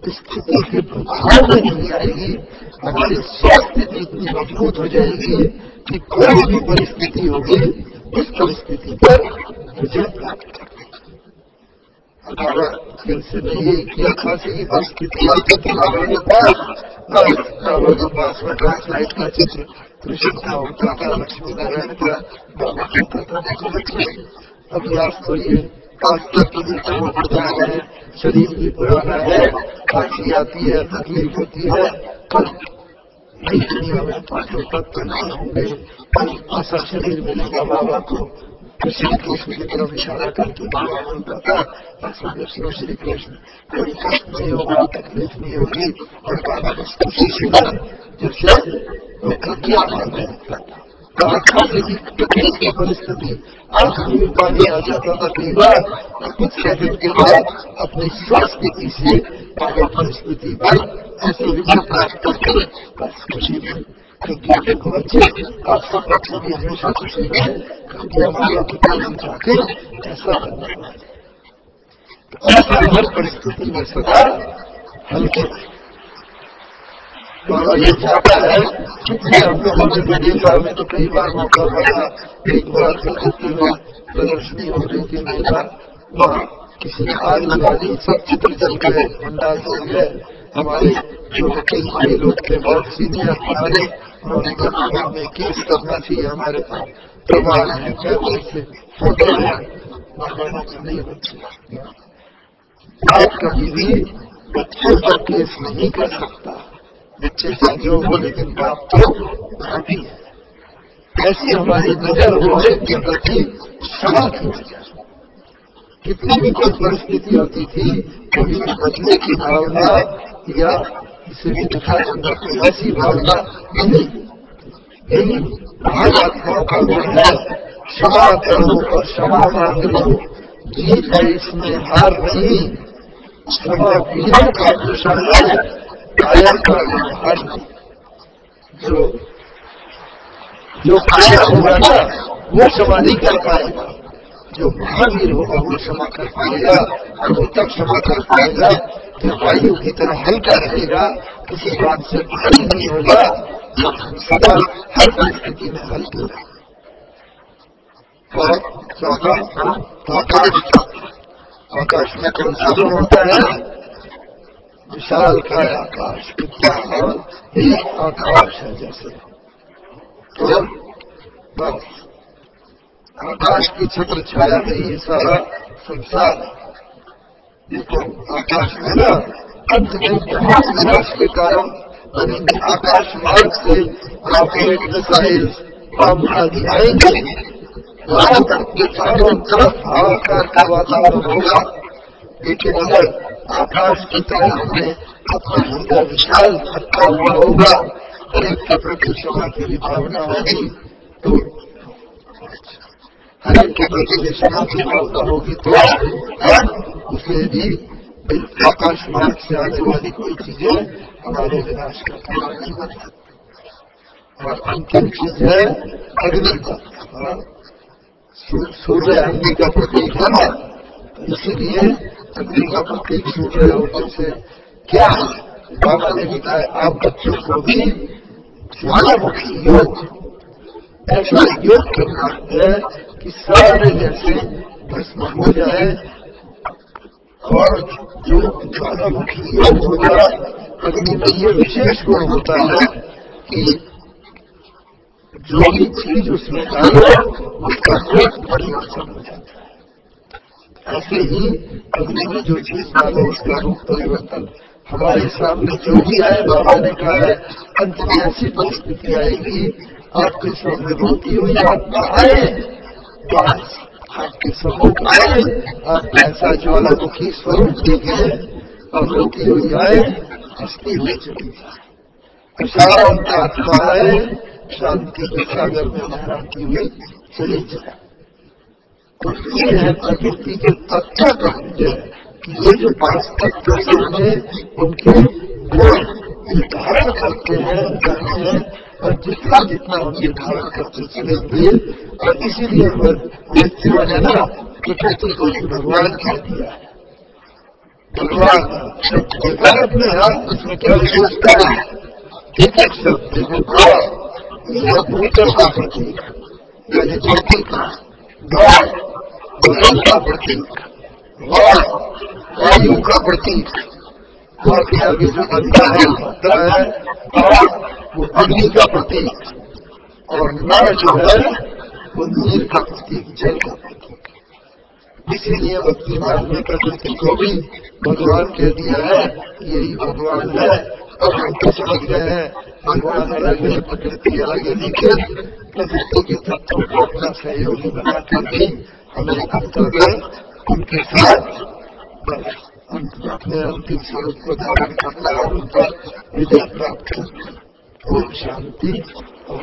स्थिति के प्रभाव में नहीं आएगी, हमारी स्वस्थिति इतनी मजबूत हो जाएगी कि कोई भी परिस्थिति होगी उस परिस्थिति पर विजय प्राप्त कर देगी। हमारा जैसे में यही किया खांसी की परिस्थिति आती थी बाबा के पास, बाबा के पास में ट्रांसलाइट का चित्र कृष्ण का होता था, लक्ष्मी नारायण का, बाबा कहता था देखो बच्चे अभ्यास तो ये पांच तत्व भी कर्म प्रधान है, शरीर भी पुराना है, खांसी आती है, तकलीफ होती है, कल नई दुनिया में पांचों तत्व नहीं होंगे, कल ऐसा शरीर मिलेगा बाबा को। तो श्री कृष्ण की तरफ इशारा करके बाबा बोलता था ऐसा देखो श्री कृष्ण कोई कष्ट नहीं होगा, तकलीफ नहीं होगी, और बाबा बस खुशी से जैसे वो क्या करने लगता था। खांसी की तकलीफ की परिस्थिति आंख में पानी आ जाता था कई बार, और कुछ सेकंड के बाद अपनी स्वस्थिति से बाबा परिस्थिति पर ऐसे विजय प्राप्त करके बस खुशी में कृपया देखो बच्चे आप सब बच्चे भी हमेशा खुशी में कृपया बाबा की तरफ जाके ऐसा करने वाले, तो ऐसा हर परिस्थिति में सदा हल्के बाबा ये चाहता है। कितने हम लोगों ने भी देखा, हमें तो कई बार मौका पड़ा, एक बार कलकत्ते में प्रदर्शनी हो रही थी मेला, वहाँ किसी ने आग लगा दी, सब चित्र जल गए, पंडाल जल गए। हमारे जो वकील भाई लोग थे बहुत सीनियर हमारे, उन्होंने कहा हमें केस करना चाहिए, हमारे पास प्रमाण है, पेपर से फोटो है। बाबा ने नहीं बच्चे, आप कभी भी बच्चों पर केस नहीं कर सकता, बच्चे चाहे जो हो, लेकिन बाप तो बाप ही है। ऐसी हमारी नजर हो एक के प्रति क्षमा की नजर। कितनी भी कोई परिस्थिति होती थी, कभी भी बदले की भावना या इसे भी दिखा दूंगा कोई ऐसी भावना नहीं। यही महात्माओं का गुण है, क्षमा करो और क्षमा मांग लो, जीत है इसमें हार नहीं, क्षमा वीरों का भूषण है, कायर का व्यवहार नहीं। जो जो कायर होगा ना वो क्षमा नहीं कर पाएगा, जो महावीर होगा वो क्षमा कर पाएगा, और वो तब क्षमा कर पाएगा जब वायु की तरह हल्का रहेगा, किसी बात से भारी नहीं होगा, जब हम सदा हर परिस्थिति में हल्के रहें। और चौथा आकाश तत्व, आकाश में कौन सा गुण होता है? विशाल का आकाश, कितना एक आकाश है जैसे, तो बस आकाश की छत्र छाया में ही सारा संसार है। देखो आकाश में ना अंत में बहुत विनाश के कारण बनेंगे, आकाश मार्ग से रॉकेट मिसाइल बम आदि आएंगे, वहां तक के चारों तरफ हाहाकार का वातावरण होगा। लेकिन अगर आकाश की तरह हमने अपना हृदय विशाल रखा हुआ होगा और एक के प्रति क्षमा की भी भावना होगी, तो हर एक के प्रति क्षमा की भावना होगी तो उसे भी आकाश मार्ग से आने वाली कोई चीजें हमारे विनाश का कारण नहीं बन सकती। और अंतिम चीज है अग्नि तत्व। सूर्य अग्नि का प्रतीक है ना, तो इसीलिए अग्नि का प्रतीक सूर्य होने से क्या है, बाबा ने लिखा है आप बच्चों को भी ज्वालामुखी योग, ऐसा योग करना है कि सारे जैसे भस्म हो जाए। और जो ज्वालामुखी योग होगा, अग्नि में ये विशेष गुण होता है कि जो भी चीज उसमें डालो उसका रूप परिवर्तन हो जाता है। ऐसे ही अग्नि में जो चीज डालो उसका रूप परिवर्तन हमारे सामने जो भी आए, बाबा ने कहा है अंत में ऐसी परिस्थिति आएगी आपके सामने रोती हुई आत्मा आए, बस आपके सम्मुख आए, आप ऐसा ज्वालामुखी स्वरूप देखे और रोती हुई आए, हंसती हुई चली जाए, अशांत आत्मा आए, शांति के सागर में लहराती हुई चली जाए। तो ये है प्रकृति के तत्व का विजय, कि ये जो पांच तत्व समझे उनके गुण ये धारण करते हैं, करते हैं, और जितना जितना हम ये धारण करते चलेंगे, और इसीलिए व्यक्तियों ने ना प्रकृति को भगवान कह दिया है। भगवान शब्द देता है अपने आप, उसमें क्या विशेषता है? एक एक शब्द देखो, ग यह भूतल का प्रतीक, यानी धरती का, ग गगन का प्रतीक, वायु का प्रतीक, वह के आगे जो अंतः होता है वो अग्नि का प्रतीक, और न जो है वो नीर का प्रतीक, जल का प्रतीक। इसीलिए भक्ति मार्ग में प्रकृति को भी भगवान कह दिया है, यही भगवान है। अब हम तो समझ गए हैं भगवान अलग है, प्रकृति अलग है, लेकिन प्रकृति के तत्वों को अपना सहयोगी बनाकर भी हमें कर्तव्य उनके साथ अपने अंतिम स्वरूप को धारण करना और उन पर विजय प्राप्त करना। ओम शांति।